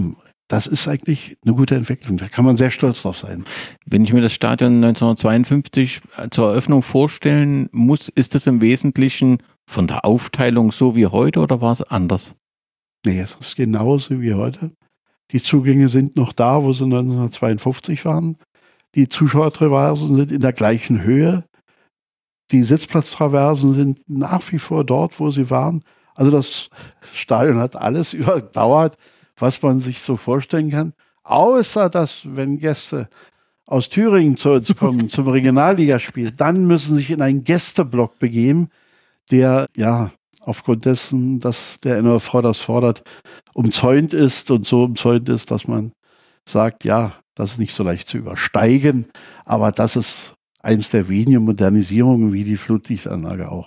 das ist eigentlich eine gute Entwicklung. Da kann man sehr stolz drauf sein. Wenn ich mir das Stadion 1952 zur Eröffnung vorstellen muss, ist das im Wesentlichen von der Aufteilung so wie heute oder war es anders? Nee, es ist genauso wie heute. Die Zugänge sind noch da, wo sie 1952 waren. Die Zuschauertraversen sind in der gleichen Höhe. Die Sitzplatztraversen sind nach wie vor dort, wo sie waren. Also das Stadion hat alles überdauert, was man sich so vorstellen kann. Außer, dass, wenn Gäste aus Thüringen zu uns kommen, zum Regionalligaspiel, dann müssen sie sich in einen Gästeblock begeben, der, ja, aufgrund dessen, dass der NOV das fordert, umzäunt ist und so umzäunt ist, dass man sagt, ja, das ist nicht so leicht zu übersteigen, aber das ist eins der wenigen Modernisierungen wie die Flutlichtanlage auch.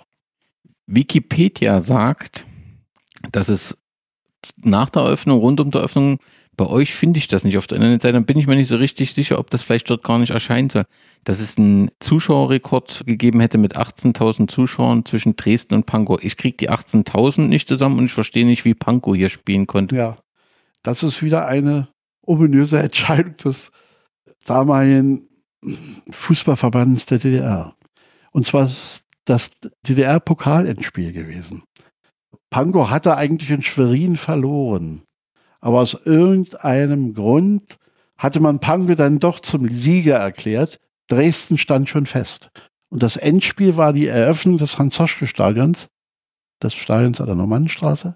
Wikipedia sagt, dass es nach der Eröffnung, rund um die Eröffnung, bei euch finde ich das nicht auf der Internetseite, dann bin ich mir nicht so richtig sicher, ob das vielleicht dort gar nicht erscheinen soll, dass es einen Zuschauerrekord gegeben hätte mit 18.000 Zuschauern zwischen Dresden und Pankow. Ich kriege die 18.000 nicht zusammen und ich verstehe nicht, wie Pankow hier spielen konnte. Ja, das ist wieder eine ominöse Entscheidung des damaligen Fußballverbands der DDR. Und zwar ist das DDR-Pokalendspiel gewesen. Pankow hatte eigentlich in Schwerin verloren. Aber aus irgendeinem Grund hatte man Pankow dann doch zum Sieger erklärt. Dresden stand schon fest. Und das Endspiel war die Eröffnung des Hans-Zoschke-Stadions, des Stadions an der Normannenstraße.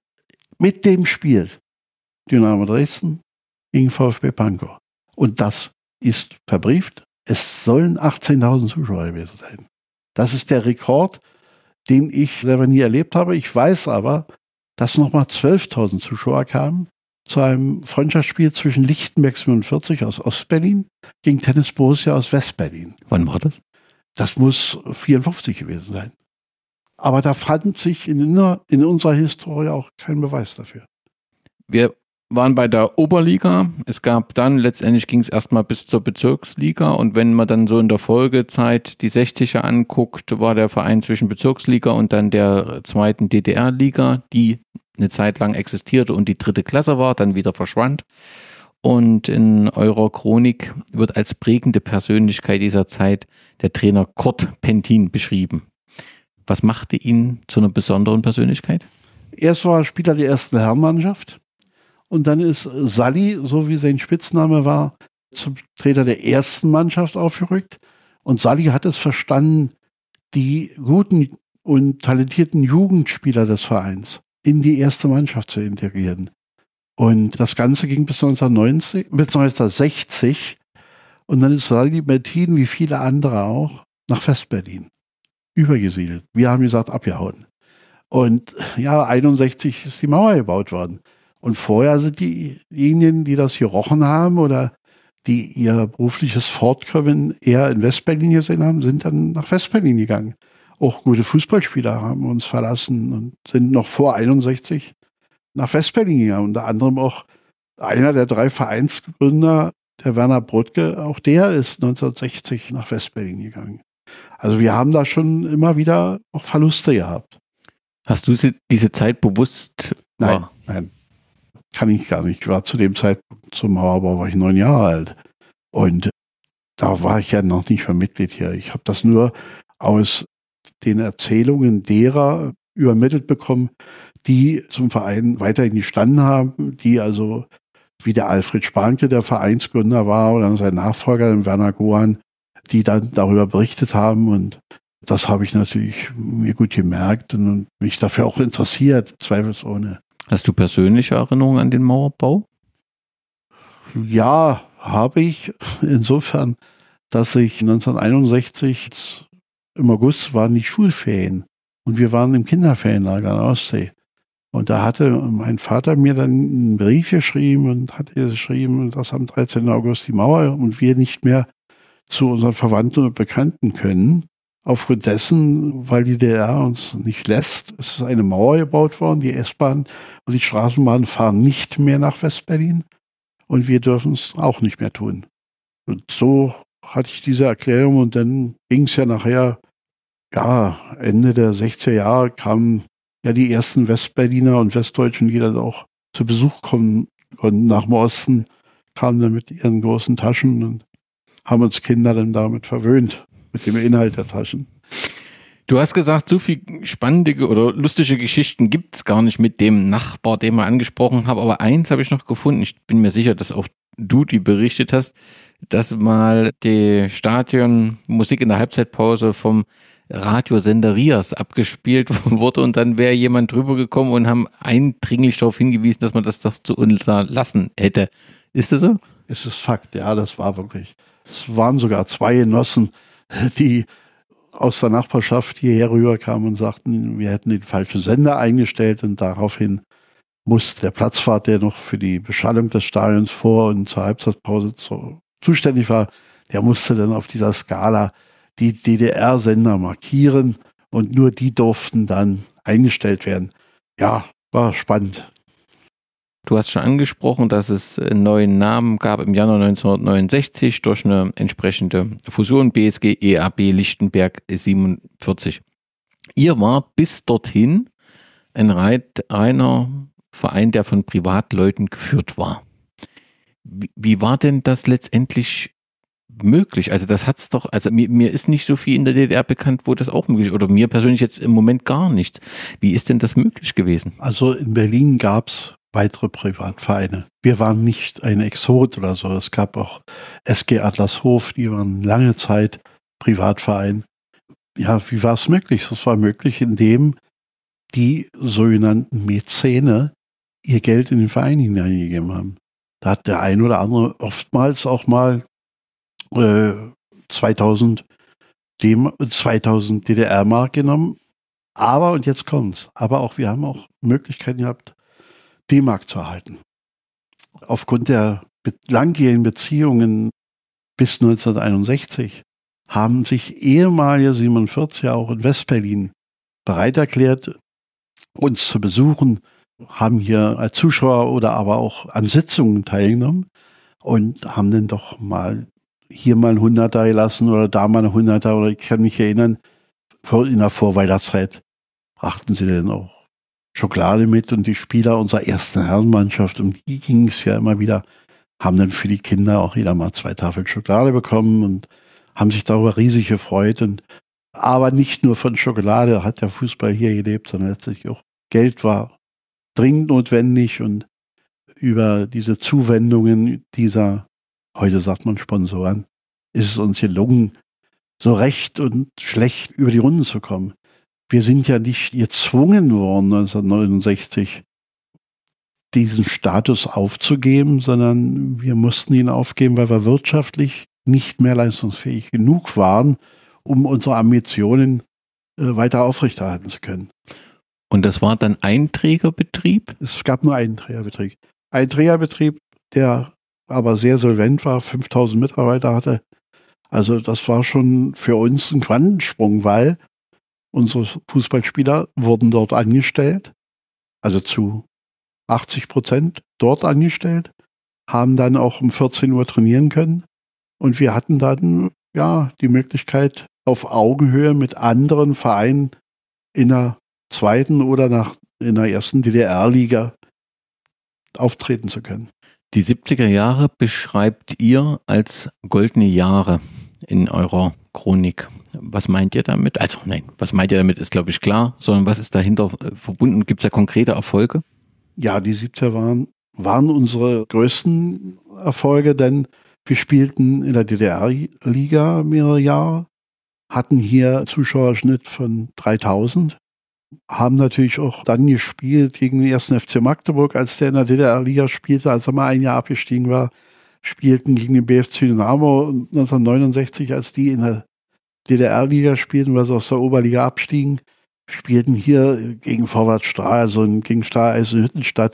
Mit dem Spiel Dynamo Dresden gegen VfB Pankow. Und das ist verbrieft. Es sollen 18.000 Zuschauer gewesen sein. Das ist der Rekord, den ich selber nie erlebt habe. Ich weiß aber, dass nochmal 12.000 Zuschauer kamen zu einem Freundschaftsspiel zwischen Lichtenberg 47 aus Ostberlin gegen Tennis Borussia aus Westberlin. Wann war das? Das muss 54 gewesen sein. Aber da fand sich in unserer Historie auch kein Beweis dafür. Wir waren bei der Oberliga. Es gab dann, letztendlich ging es erstmal bis zur Bezirksliga und wenn man dann so in der Folgezeit die 60er anguckt, war der Verein zwischen Bezirksliga und dann der zweiten DDR-Liga, die eine Zeit lang existierte und die 3. Klasse war, dann wieder verschwand. Und in eurer Chronik wird als prägende Persönlichkeit dieser Zeit der Trainer Kurt Pentin beschrieben. Was machte ihn zu einer besonderen Persönlichkeit? Erst war er Spieler der ersten Herrenmannschaft. Und dann ist Salli, so wie sein Spitzname war, zum Trainer der ersten Mannschaft aufgerückt. Und Salli hat es verstanden, die guten und talentierten Jugendspieler des Vereins in die erste Mannschaft zu integrieren. Und das Ganze ging bis 1960. Und dann ist Salli Pentin, wie viele andere auch, nach Westberlin übergesiedelt. Wir haben gesagt, abgehauen. Und ja, 61 ist die Mauer gebaut worden. Und vorher sind diejenigen, die das gerochen haben oder die ihr berufliches Fortkommen eher in Westberlin gesehen haben, sind dann nach Westberlin gegangen. Auch gute Fußballspieler haben uns verlassen und sind noch vor 61 nach Westberlin gegangen. Unter anderem auch einer der 3 Vereinsgründer, der Werner Brodke, auch der ist 1960 nach Westberlin gegangen. Also wir haben da schon immer wieder auch Verluste gehabt. Hast du diese Zeit bewusst? Nein. Kann ich gar nicht. Ich war zu dem Zeitpunkt zum Mauerbau, war ich 9 Jahre alt. Und da war ich ja noch nicht mehr Mitglied hier. Ich habe das nur aus den Erzählungen derer übermittelt bekommen, die zum Verein weiterhin gestanden haben, die also, wie der Alfred Spanke, der Vereinsgründer war, oder sein Nachfolger, den Werner Gohan, die dann darüber berichtet haben. Und das habe ich natürlich mir gut gemerkt und mich dafür auch interessiert, zweifelsohne. Hast du persönliche Erinnerungen an den Mauerbau? Ja, habe ich. Insofern, dass ich 1961 im August waren die Schulferien und wir waren im Kinderferienlager an der Ostsee. Und da hatte mein Vater mir dann einen Brief geschrieben und hat geschrieben, dass am 13. August die Mauer und wir nicht mehr zu unseren Verwandten und Bekannten können. Aufgrund dessen, weil die DDR uns nicht lässt, es ist eine Mauer gebaut worden, die S-Bahn und die Straßenbahn fahren nicht mehr nach Westberlin und wir dürfen es auch nicht mehr tun. Und so hatte ich diese Erklärung und dann ging es ja nachher, ja, Ende der 60er Jahre kamen ja die ersten Westberliner und Westdeutschen, die dann auch zu Besuch kommen Und nach dem Osten kamen dann mit ihren großen Taschen und haben uns Kinder dann damit verwöhnt, mit dem Inhalt der Taschen. Du hast gesagt, so viel spannende oder lustige Geschichten gibt es gar nicht mit dem Nachbar, den wir angesprochen haben. Aber eins habe ich noch gefunden. Ich bin mir sicher, dass auch du die berichtet hast, dass mal die Stadionmusik in der Halbzeitpause vom Radiosender Rias abgespielt wurde und dann wäre jemand drüber gekommen und haben eindringlich darauf hingewiesen, dass man das doch zu unterlassen hätte. Ist das so? Es ist Fakt, ja, das war wirklich. Es waren sogar 2 Genossen, die aus der Nachbarschaft hierher rüberkamen und sagten, wir hätten den falschen Sender eingestellt und daraufhin musste der Platzwart, der noch für die Beschallung des Stadions vor und zur Halbzeitpause zuständig war, der musste dann auf dieser Skala die DDR-Sender markieren und nur die durften dann eingestellt werden. Ja, war spannend. Du hast schon angesprochen, dass es einen neuen Namen gab im Januar 1969 durch eine entsprechende Fusion BSG EAB Lichtenberg 47. Ihr war bis dorthin ein reiner Verein, der von Privatleuten geführt war. Wie war denn das letztendlich möglich? Also das hat's doch, also mir ist nicht so viel in der DDR bekannt, wo das auch möglich ist, oder mir persönlich jetzt im Moment gar nichts. Wie ist denn das möglich gewesen? Also in Berlin gab's weitere Privatvereine. Wir waren nicht ein Exot oder so. Es gab auch SG Adlershof, die waren lange Zeit Privatverein. Ja, wie war es möglich? Das war möglich, indem die sogenannten Mäzene ihr Geld in den Verein hineingegeben haben. Da hat der ein oder andere oftmals auch mal 2000 DDR-Mark genommen. Aber, und jetzt kommt's, aber auch wir haben auch Möglichkeiten gehabt, D-Mark zu erhalten. Aufgrund der langjährigen Beziehungen bis 1961 haben sich ehemalige 47er auch in Westberlin bereit erklärt, uns zu besuchen, haben hier als Zuschauer oder aber auch an Sitzungen teilgenommen und haben dann doch mal hier mal ein 100er gelassen oder da mal ein 100er, oder ich kann mich erinnern, in der Vorweihnachtszeit brachten sie dann auch Schokolade mit, und die Spieler unserer ersten Herrenmannschaft, um die ging es ja immer wieder, haben dann für die Kinder auch jeder mal 2 Tafeln Schokolade bekommen und haben sich darüber riesig gefreut. Aber nicht nur von Schokolade hat der Fußball hier gelebt, sondern letztlich auch Geld war dringend notwendig, und über diese Zuwendungen dieser, heute sagt man Sponsoren, ist es uns gelungen, so recht und schlecht über die Runden zu kommen. Wir sind ja nicht gezwungen worden, 1969 diesen Status aufzugeben, sondern wir mussten ihn aufgeben, weil wir wirtschaftlich nicht mehr leistungsfähig genug waren, um unsere Ambitionen weiter aufrechterhalten zu können. Und das war dann ein Trägerbetrieb? Es gab nur einen Trägerbetrieb. Ein Trägerbetrieb, der aber sehr solvent war, 5000 Mitarbeiter hatte. Also das war schon für uns ein Quantensprung, weil unsere Fußballspieler wurden dort angestellt, also zu 80% dort angestellt, haben dann auch um 14 Uhr trainieren können, und wir hatten dann ja die Möglichkeit, auf Augenhöhe mit anderen Vereinen in der zweiten oder in der ersten DDR-Liga auftreten zu können. Die 70er Jahre beschreibt ihr als goldene Jahre in eurer Chronik. Was meint ihr damit? Also nein, was meint ihr damit, ist glaube ich klar, sondern was ist dahinter verbunden? Gibt es da konkrete Erfolge? Ja, die 70er waren unsere größten Erfolge, denn wir spielten in der DDR-Liga mehrere Jahre, hatten hier Zuschauerschnitt von 3000, haben natürlich auch dann gespielt gegen den 1. FC Magdeburg, als der in der DDR-Liga spielte, als er mal ein Jahr abgestiegen war, spielten gegen den BFC Dynamo 1969, als die in der DDR-Liga spielten, weil sie aus der Oberliga abstiegen, spielten hier gegen Vorwärts Strahl, also gegen Stahl Eisenhüttenstadt,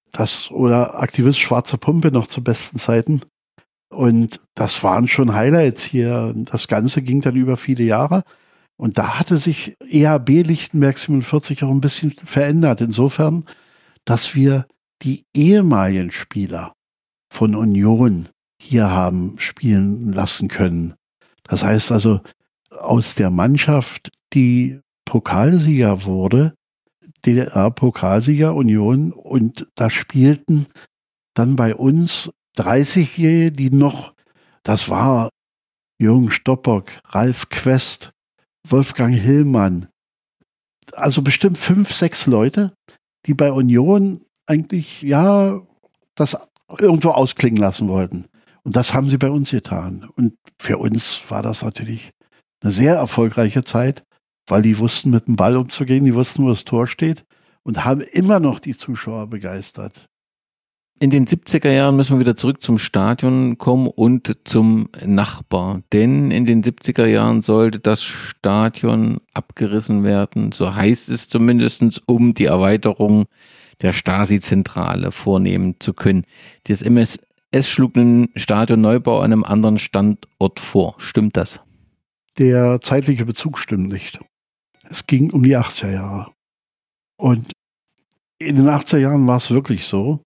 oder Aktivist Schwarze Pumpe noch zu besten Zeiten. Und das waren schon Highlights hier. Das Ganze ging dann über viele Jahre. Und da hatte sich EAB Lichtenberg 47 auch ein bisschen verändert. Insofern, dass wir die ehemaligen Spieler von Union hier haben spielen lassen können. Das heißt also, aus der Mannschaft, die Pokalsieger wurde, DDR-Pokalsieger Union, und da spielten dann bei uns 30-Jährige, die noch, das war Jürgen Stoppock, Ralf Quest, Wolfgang Hillmann, also bestimmt 5, 6 Leute, die bei Union eigentlich, ja, das irgendwo ausklingen lassen wollten. Und das haben sie bei uns getan. Und für uns war das natürlich eine sehr erfolgreiche Zeit, weil die wussten, mit dem Ball umzugehen, die wussten, wo das Tor steht und haben immer noch die Zuschauer begeistert. In den 70er Jahren müssen wir wieder zurück zum Stadion kommen und zum Nachbar. Denn in den 70er Jahren sollte das Stadion abgerissen werden, so heißt es zumindest, um die Erweiterung der Stasi-Zentrale vornehmen zu können. Das MSS schlug einen Stadionneubau an einem anderen Standort vor. Stimmt das? Der zeitliche Bezug stimmt nicht. Es ging um die 80er Jahre. Und in den 80er Jahren war es wirklich so,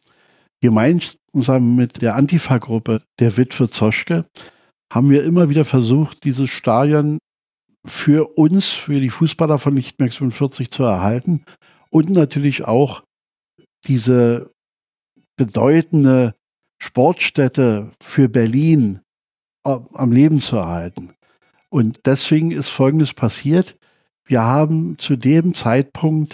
gemeinsam mit der Antifa-Gruppe der Witwe Zoschke haben wir immer wieder versucht, dieses Stadion für uns, für die Fußballer von Lichtenberg 47 zu erhalten und natürlich auch diese bedeutende Sportstätte für Berlin am Leben zu erhalten. Und deswegen ist Folgendes passiert. Wir haben zu dem Zeitpunkt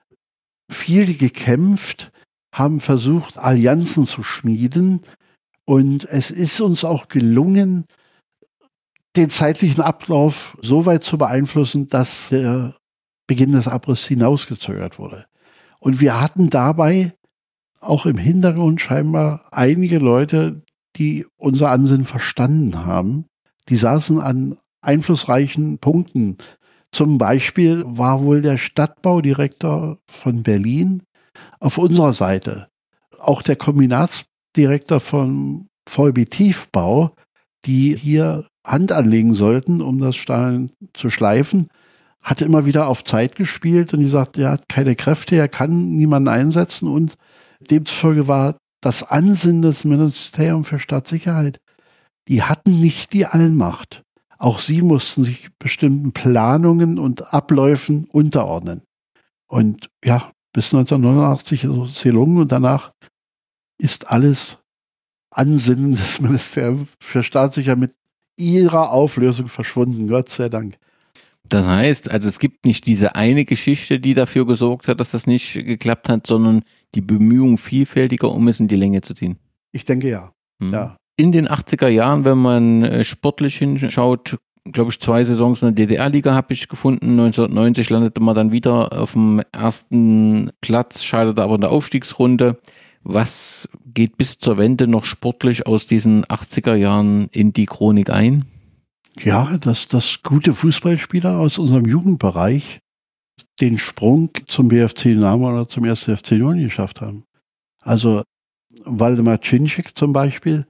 viel gekämpft, haben versucht, Allianzen zu schmieden. Und es ist uns auch gelungen, den zeitlichen Ablauf so weit zu beeinflussen, dass der Beginn des Abrisses hinausgezögert wurde. Und wir hatten dabei auch im Hintergrund scheinbar einige Leute, die unser Ansinnen verstanden haben. Die saßen an einflussreichen Punkten. Zum Beispiel war wohl der Stadtbaudirektor von Berlin auf unserer Seite. Auch der Kombinatsdirektor von VEB Tiefbau, die hier Hand anlegen sollten, um das Stadion zu schleifen, hatte immer wieder auf Zeit gespielt und gesagt, er hat keine Kräfte, er kann niemanden einsetzen und demzufolge war das Ansinnen des Ministeriums für Staatssicherheit, die hatten nicht die Allmacht. Auch sie mussten sich bestimmten Planungen und Abläufen unterordnen. Und ja, bis 1989 ist es gelungen und danach ist alles Ansinnen des Ministeriums für Staatssicherheit mit ihrer Auflösung verschwunden, Gott sei Dank. Das heißt, also es gibt nicht diese eine Geschichte, die dafür gesorgt hat, dass das nicht geklappt hat, sondern die Bemühungen vielfältiger, um es in die Länge zu ziehen. Ich denke ja. Ja. In den 80er Jahren, wenn man sportlich hinschaut, glaube ich, 2 Saisons in der DDR-Liga habe ich gefunden. 1990 landete man dann wieder auf dem ersten Platz, scheiterte aber in der Aufstiegsrunde. Was geht bis zur Wende noch sportlich aus diesen 80er Jahren in die Chronik ein? Ja, dass gute Fußballspieler aus unserem Jugendbereich den Sprung zum BFC Dynamo oder zum 1. FC Union geschafft haben. Also Waldemar Cinczyk zum Beispiel,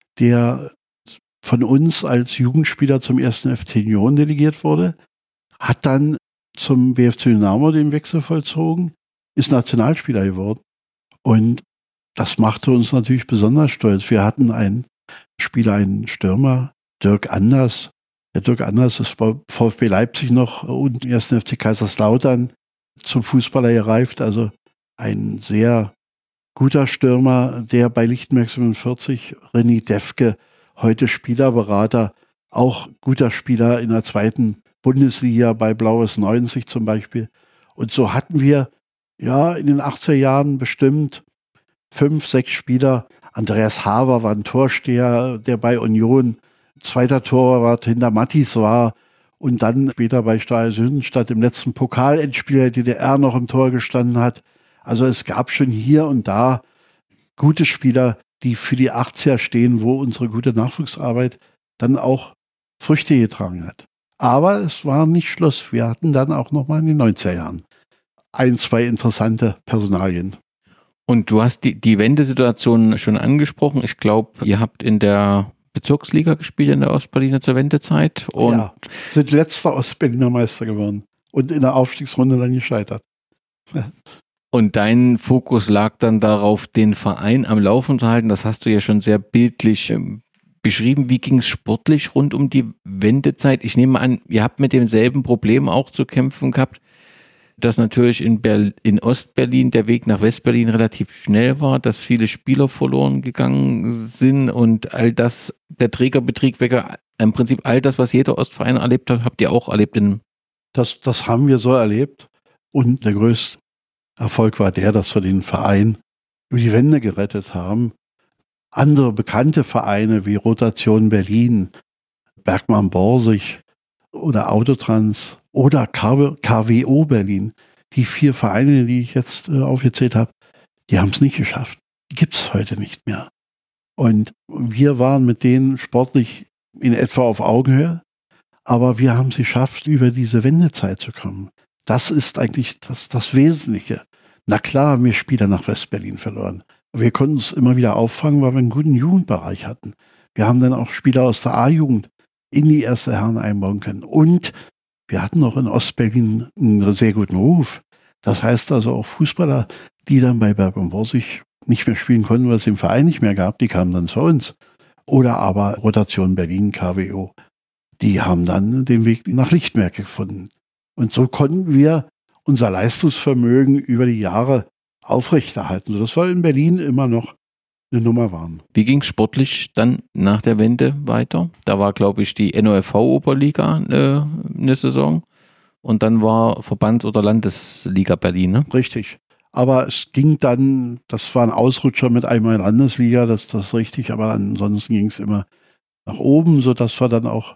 der von uns als Jugendspieler zum 1. FC Union delegiert wurde, hat dann zum BFC Dynamo den Wechsel vollzogen, ist Nationalspieler geworden. Und das machte uns natürlich besonders stolz. Wir hatten einen Spieler, einen Stürmer, Dirk Anders. Der Dirk Anders ist bei VfB Leipzig noch und im 1. FC Kaiserslautern zum Fußballer gereift. Also ein sehr guter Stürmer, der bei Lichtenberg 47, René Defke, heute Spielerberater, auch guter Spieler in der 2. Bundesliga bei Blaues 90 zum Beispiel. Und so hatten wir ja in den 80er Jahren bestimmt 5, 6 Spieler. Andreas Haver war ein Torsteher, der bei Union zweiter Torwart hinter Mattis war und dann später bei Stahl Sündenstadt im letzten Pokalendspiel der DDR noch im Tor gestanden hat. Also es gab schon hier und da gute Spieler, die für die 80er stehen, wo unsere gute Nachwuchsarbeit dann auch Früchte getragen hat. Aber es war nicht Schluss. Wir hatten dann auch noch mal in den 90er Jahren 1, 2 interessante Personalien. Und du hast die Wendesituation schon angesprochen. Ich glaube, ihr habt in der Bezirksliga gespielt in der Ostberliner zur Wendezeit. Und ja, sind letzter Ostberliner Meister geworden und in der Aufstiegsrunde dann gescheitert. Und dein Fokus lag dann darauf, den Verein am Laufen zu halten. Das hast du ja schon sehr bildlich beschrieben. Wie ging es sportlich rund um die Wendezeit? Ich nehme an, ihr habt mit demselben Problem auch zu kämpfen gehabt. dass natürlich in Ostberlin der Weg nach Westberlin relativ schnell war, dass viele Spieler verloren gegangen sind und all das, der Trägerbetrieb, im Prinzip all das, was jeder Ostverein erlebt hat, habt ihr auch erlebt? Das haben wir so erlebt und der größte Erfolg war dass wir den Verein über die Wende gerettet haben. Andere bekannte Vereine wie Rotation Berlin, Bergmann Borsig oder Autotrans oder KWO Berlin, die 4 Vereine, die ich jetzt aufgezählt habe, die haben es nicht geschafft. Gibt's heute nicht mehr. Und wir waren mit denen sportlich in etwa auf Augenhöhe, aber wir haben es geschafft, über diese Wendezeit zu kommen. Das ist eigentlich das Wesentliche. Na klar haben wir Spieler nach Westberlin verloren. Wir konnten es immer wieder auffangen, weil wir einen guten Jugendbereich hatten. Wir haben dann auch Spieler aus der A-Jugend in die erste Herren einbauen können. Und wir hatten auch in Ostberlin einen sehr guten Ruf. Das heißt also auch Fußballer, die dann bei Bergmann Borsig nicht mehr spielen konnten, weil es den Verein nicht mehr gab, die kamen dann zu uns. Oder aber Rotation Berlin, KWO, die haben dann den Weg nach Lichtenberg gefunden. Und so konnten wir unser Leistungsvermögen über die Jahre aufrechterhalten, sodass wir in Berlin immer noch eine Nummer waren. Wie ging es sportlich dann nach der Wende weiter? Da war, glaube ich, die NOFV-Oberliga eine Saison und dann war Verbands- oder Landesliga Berlin, ne? Richtig. Aber es ging dann, das war ein Ausrutscher mit einmal Landesliga, das ist richtig, aber ansonsten ging es immer nach oben, sodass wir dann auch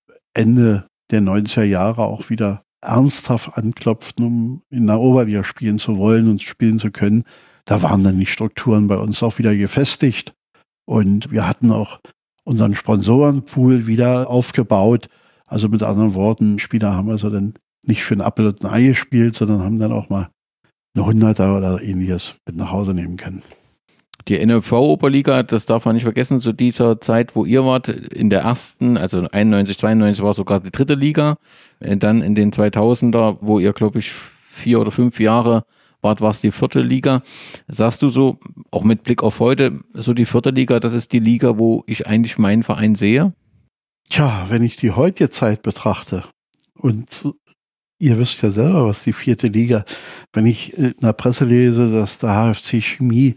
Ende der 90er Jahre auch wieder ernsthaft anklopften, um in der Oberliga spielen zu wollen und spielen zu können. Da waren dann die Strukturen bei uns auch wieder gefestigt und wir hatten auch unseren Sponsorenpool wieder aufgebaut. Also mit anderen Worten, Spieler haben also dann nicht für ein Appel und ein Ei gespielt, sondern haben dann auch mal eine 100er oder ähnliches mit nach Hause nehmen können. Die NOV-Oberliga, das darf man nicht vergessen, zu dieser Zeit, wo ihr wart, in der ersten, also 91, 92 war sogar die 3. Liga, dann in den 2000er, wo ihr, glaube ich, 4 oder 5 Jahre wart, war es die 4. Liga. Sagst du so, auch mit Blick auf heute, so die 4. Liga, das ist die Liga, wo ich eigentlich meinen Verein sehe? Tja, wenn ich die heutige Zeit betrachte und ihr wisst ja selber, was die 4. Liga, wenn ich in der Presse lese, dass der HFC Chemie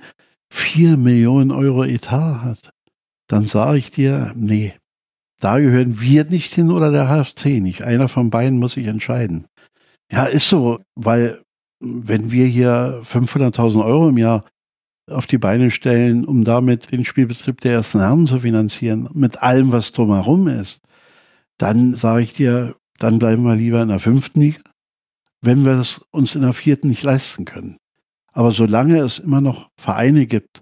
4 Millionen Euro Etat hat, dann sage ich dir, nee, da gehören wir nicht hin oder der HFC nicht. Einer von beiden muss sich entscheiden. Ja, ist so, weil wenn wir hier 500.000 Euro im Jahr auf die Beine stellen, um damit den Spielbetrieb der ersten Herren zu finanzieren, mit allem, was drumherum ist, dann sage ich dir, dann bleiben wir lieber in der 5. Liga, wenn wir es uns in der 4. nicht leisten können. Aber solange es immer noch Vereine gibt,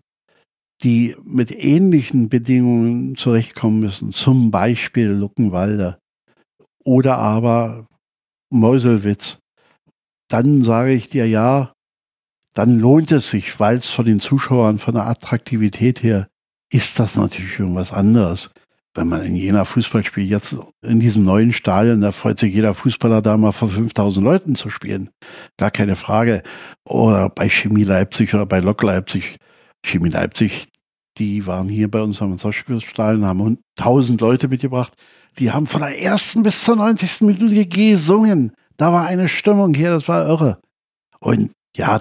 die mit ähnlichen Bedingungen zurechtkommen müssen, zum Beispiel Luckenwalde oder aber Meuselwitz, dann sage ich dir ja, dann lohnt es sich, weil es von den Zuschauern, von der Attraktivität her, ist das natürlich irgendwas anderes. Wenn man in Jena Fußball spielt, jetzt in diesem neuen Stadion, da freut sich jeder Fußballer da mal vor 5.000 Leuten zu spielen. Gar keine Frage. Oder bei Chemie Leipzig oder bei Lok Leipzig. Chemie Leipzig, die waren hier bei uns am Zoschke-Stadion, haben 1.000 Leute mitgebracht. Die haben von der ersten bis zur 90. Minute gesungen. Da war eine Stimmung hier, das war irre. Und ja,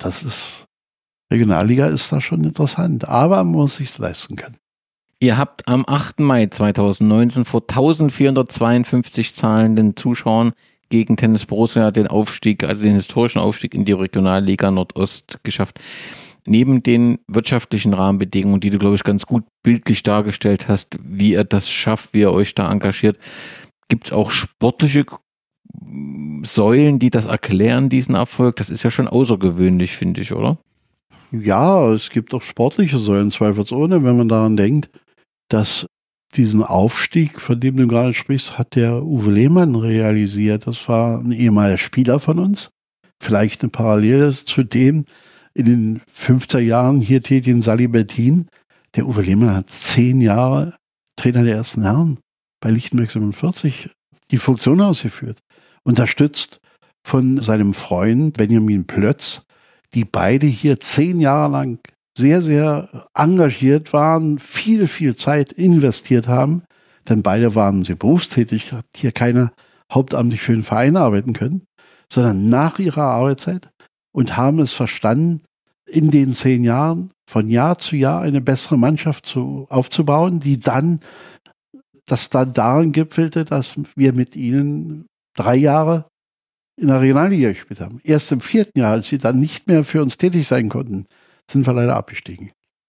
Regionalliga ist da schon interessant. Aber man muss sich's leisten können. Ihr habt am 8. Mai 2019 vor 1452 zahlenden Zuschauern gegen Tennis Borussia den Aufstieg, also den historischen Aufstieg in die Regionalliga Nordost geschafft. Neben den wirtschaftlichen Rahmenbedingungen, die du, glaube ich, ganz gut bildlich dargestellt hast, wie ihr das schafft, wie ihr euch da engagiert, gibt es auch sportliche Säulen, die das erklären, diesen Erfolg? Das ist ja schon außergewöhnlich, finde ich, oder? Ja, es gibt auch sportliche Säulen, zweifelsohne, wenn man daran denkt, dass diesen Aufstieg, von dem du gerade sprichst, hat der Uwe Lehmann realisiert. Das war ein ehemaliger Spieler von uns. Vielleicht eine Parallele zu dem in den 50er Jahren hier tätigen Sally Bettin. Der Uwe Lehmann hat 10 Jahre Trainer der ersten Herren bei Lichtenberg 47 die Funktion ausgeführt. Unterstützt von seinem Freund Benjamin Plötz, die beide hier 10 Jahre lang sehr, sehr engagiert waren, viel, viel Zeit investiert haben, denn beide waren sie berufstätig, hat hier keiner hauptamtlich für den Verein arbeiten können, sondern nach ihrer Arbeitszeit und haben es verstanden, in den 10 Jahren von Jahr zu Jahr eine bessere Mannschaft aufzubauen, das dann darin gipfelte, dass wir mit ihnen 3 Jahre in der Regionalliga gespielt haben. Erst im 4. Jahr, als sie dann nicht mehr für uns tätig sein konnten, sind wir leider abgestiegen.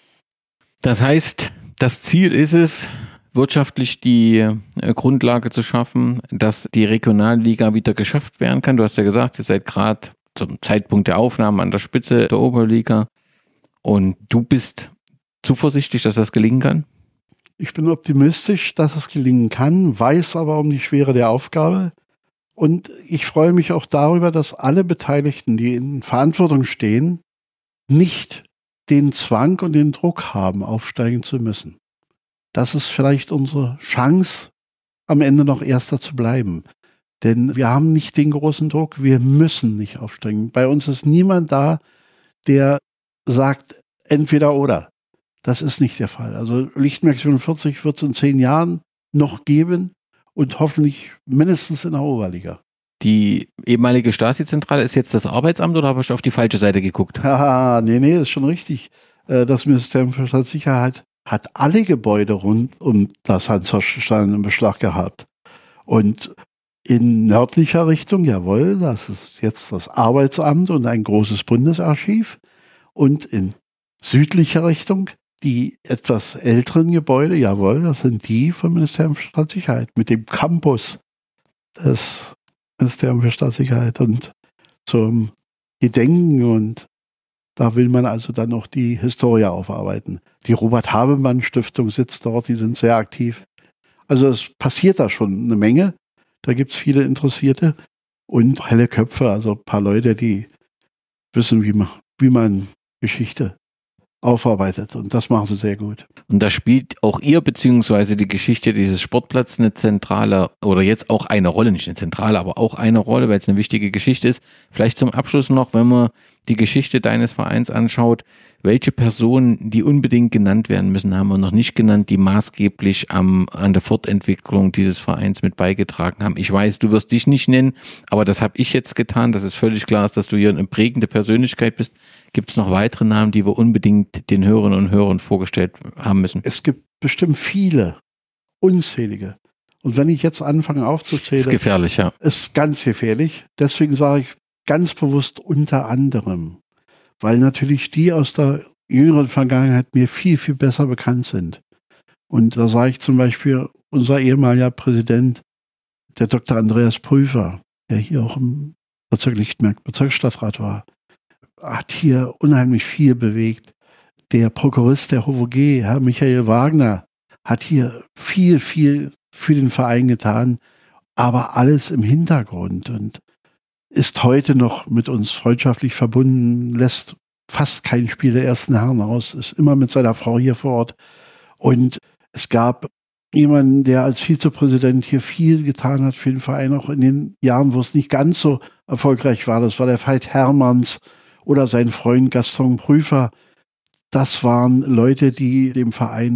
Das heißt, das Ziel ist es, wirtschaftlich die Grundlage zu schaffen, dass die Regionalliga wieder geschafft werden kann. Du hast ja gesagt, ihr seid gerade zum Zeitpunkt der Aufnahme an der Spitze der Oberliga und du bist zuversichtlich, dass das gelingen kann? Ich bin optimistisch, dass es gelingen kann, weiß aber um die Schwere der Aufgabe. Und ich freue mich auch darüber, dass alle Beteiligten, die in Verantwortung stehen, nicht den Zwang und den Druck haben, aufsteigen zu müssen. Das ist vielleicht unsere Chance, am Ende noch Erster zu bleiben. Denn wir haben nicht den großen Druck, wir müssen nicht aufsteigen. Bei uns ist niemand da, der sagt, entweder oder. Das ist nicht der Fall. Also Lichtenberg 47 wird es in 10 Jahren noch geben und hoffentlich mindestens in der Oberliga. Die ehemalige Stasi-Zentrale ist jetzt das Arbeitsamt oder habe ich auf die falsche Seite geguckt? Nee, ist schon richtig. Das Ministerium für Staatssicherheit hat alle Gebäude rund um das Hans-Zoschke-Stadion in Beschlag gehabt. Und in nördlicher Richtung, jawohl, das ist jetzt das Arbeitsamt und ein großes Bundesarchiv. Und in südlicher Richtung die etwas älteren Gebäude, jawohl, das sind die vom Ministerium für Staatssicherheit mit dem Campus des Ministerium für Staatssicherheit und zum Gedenken, und da will man also dann noch die Historie aufarbeiten. Die Robert-Habemann-Stiftung sitzt dort, die sind sehr aktiv. Also es passiert da schon eine Menge, da gibt es viele Interessierte und helle Köpfe, also ein paar Leute, die wissen, wie man Geschichte aufarbeitet, und das machen sie sehr gut. Und da spielt auch ihr beziehungsweise die Geschichte dieses Sportplatzes eine zentrale oder jetzt auch eine Rolle, nicht eine zentrale, aber auch eine Rolle, weil es eine wichtige Geschichte ist. Vielleicht zum Abschluss noch, wenn man die Geschichte deines Vereins anschaut, welche Personen, die unbedingt genannt werden müssen, haben wir noch nicht genannt, die maßgeblich an der Fortentwicklung dieses Vereins mit beigetragen haben. Ich weiß, du wirst dich nicht nennen, aber das habe ich jetzt getan, dass es völlig klar ist, dass du hier eine prägende Persönlichkeit bist. Gibt es noch weitere Namen, die wir unbedingt den Hörerinnen und Hörern vorgestellt haben müssen? Es gibt bestimmt viele, unzählige. Und wenn ich jetzt anfange aufzuzählen, ist gefährlich, ja. Ist ganz gefährlich. Deswegen sage ich ganz bewusst unter anderem, weil natürlich die aus der jüngeren Vergangenheit mir viel, viel besser bekannt sind. Und da sage ich zum Beispiel, unser ehemaliger Präsident, der Dr. Andreas Prüfer, der hier auch im Bezirk Lichtenberg Bezirksstadtrat war, hat hier unheimlich viel bewegt. Der Prokurist der HOVOG, Herr Michael Wagner, hat hier viel, viel für den Verein getan, aber alles im Hintergrund, und ist heute noch mit uns freundschaftlich verbunden, lässt fast kein Spiel der ersten Herren aus, ist immer mit seiner Frau hier vor Ort. Und es gab jemanden, der als Vizepräsident hier viel getan hat für den Verein, auch in den Jahren, wo es nicht ganz so erfolgreich war. Das war der Veit Hermanns oder sein Freund Gaston Prüfer. Das waren Leute, die dem Verein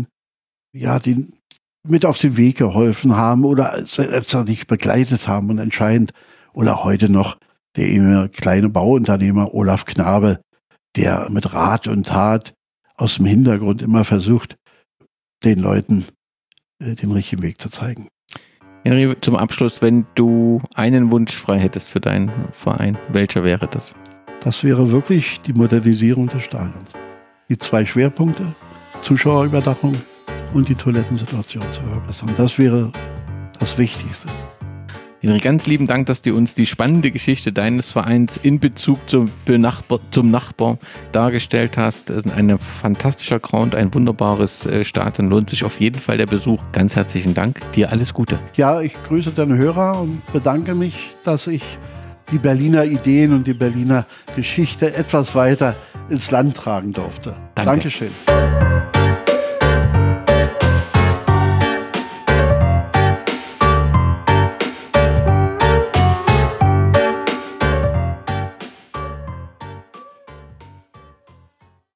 den mit auf den Weg geholfen haben oder als nicht begleitet haben, und entscheidend, oder heute noch der kleine Bauunternehmer Olaf Knabe, der mit Rat und Tat aus dem Hintergrund immer versucht, den Leuten den richtigen Weg zu zeigen. Henry, zum Abschluss, wenn du einen Wunsch frei hättest für deinen Verein, welcher wäre das? Das wäre wirklich die Modernisierung des Stadions. Die 2 Schwerpunkte, Zuschauerüberdachung und die Toilettensituation zu verbessern. Das wäre das Wichtigste. Henry, ganz lieben Dank, dass du uns die spannende Geschichte deines Vereins in Bezug zum Nachbar dargestellt hast. Es ist ein fantastischer Ground, ein wunderbares Stadion. Lohnt sich auf jeden Fall der Besuch. Ganz herzlichen Dank. Dir alles Gute. Ja, ich grüße deine Hörer und bedanke mich, dass ich die Berliner Ideen und die Berliner Geschichte etwas weiter ins Land tragen durfte. Danke. Dankeschön.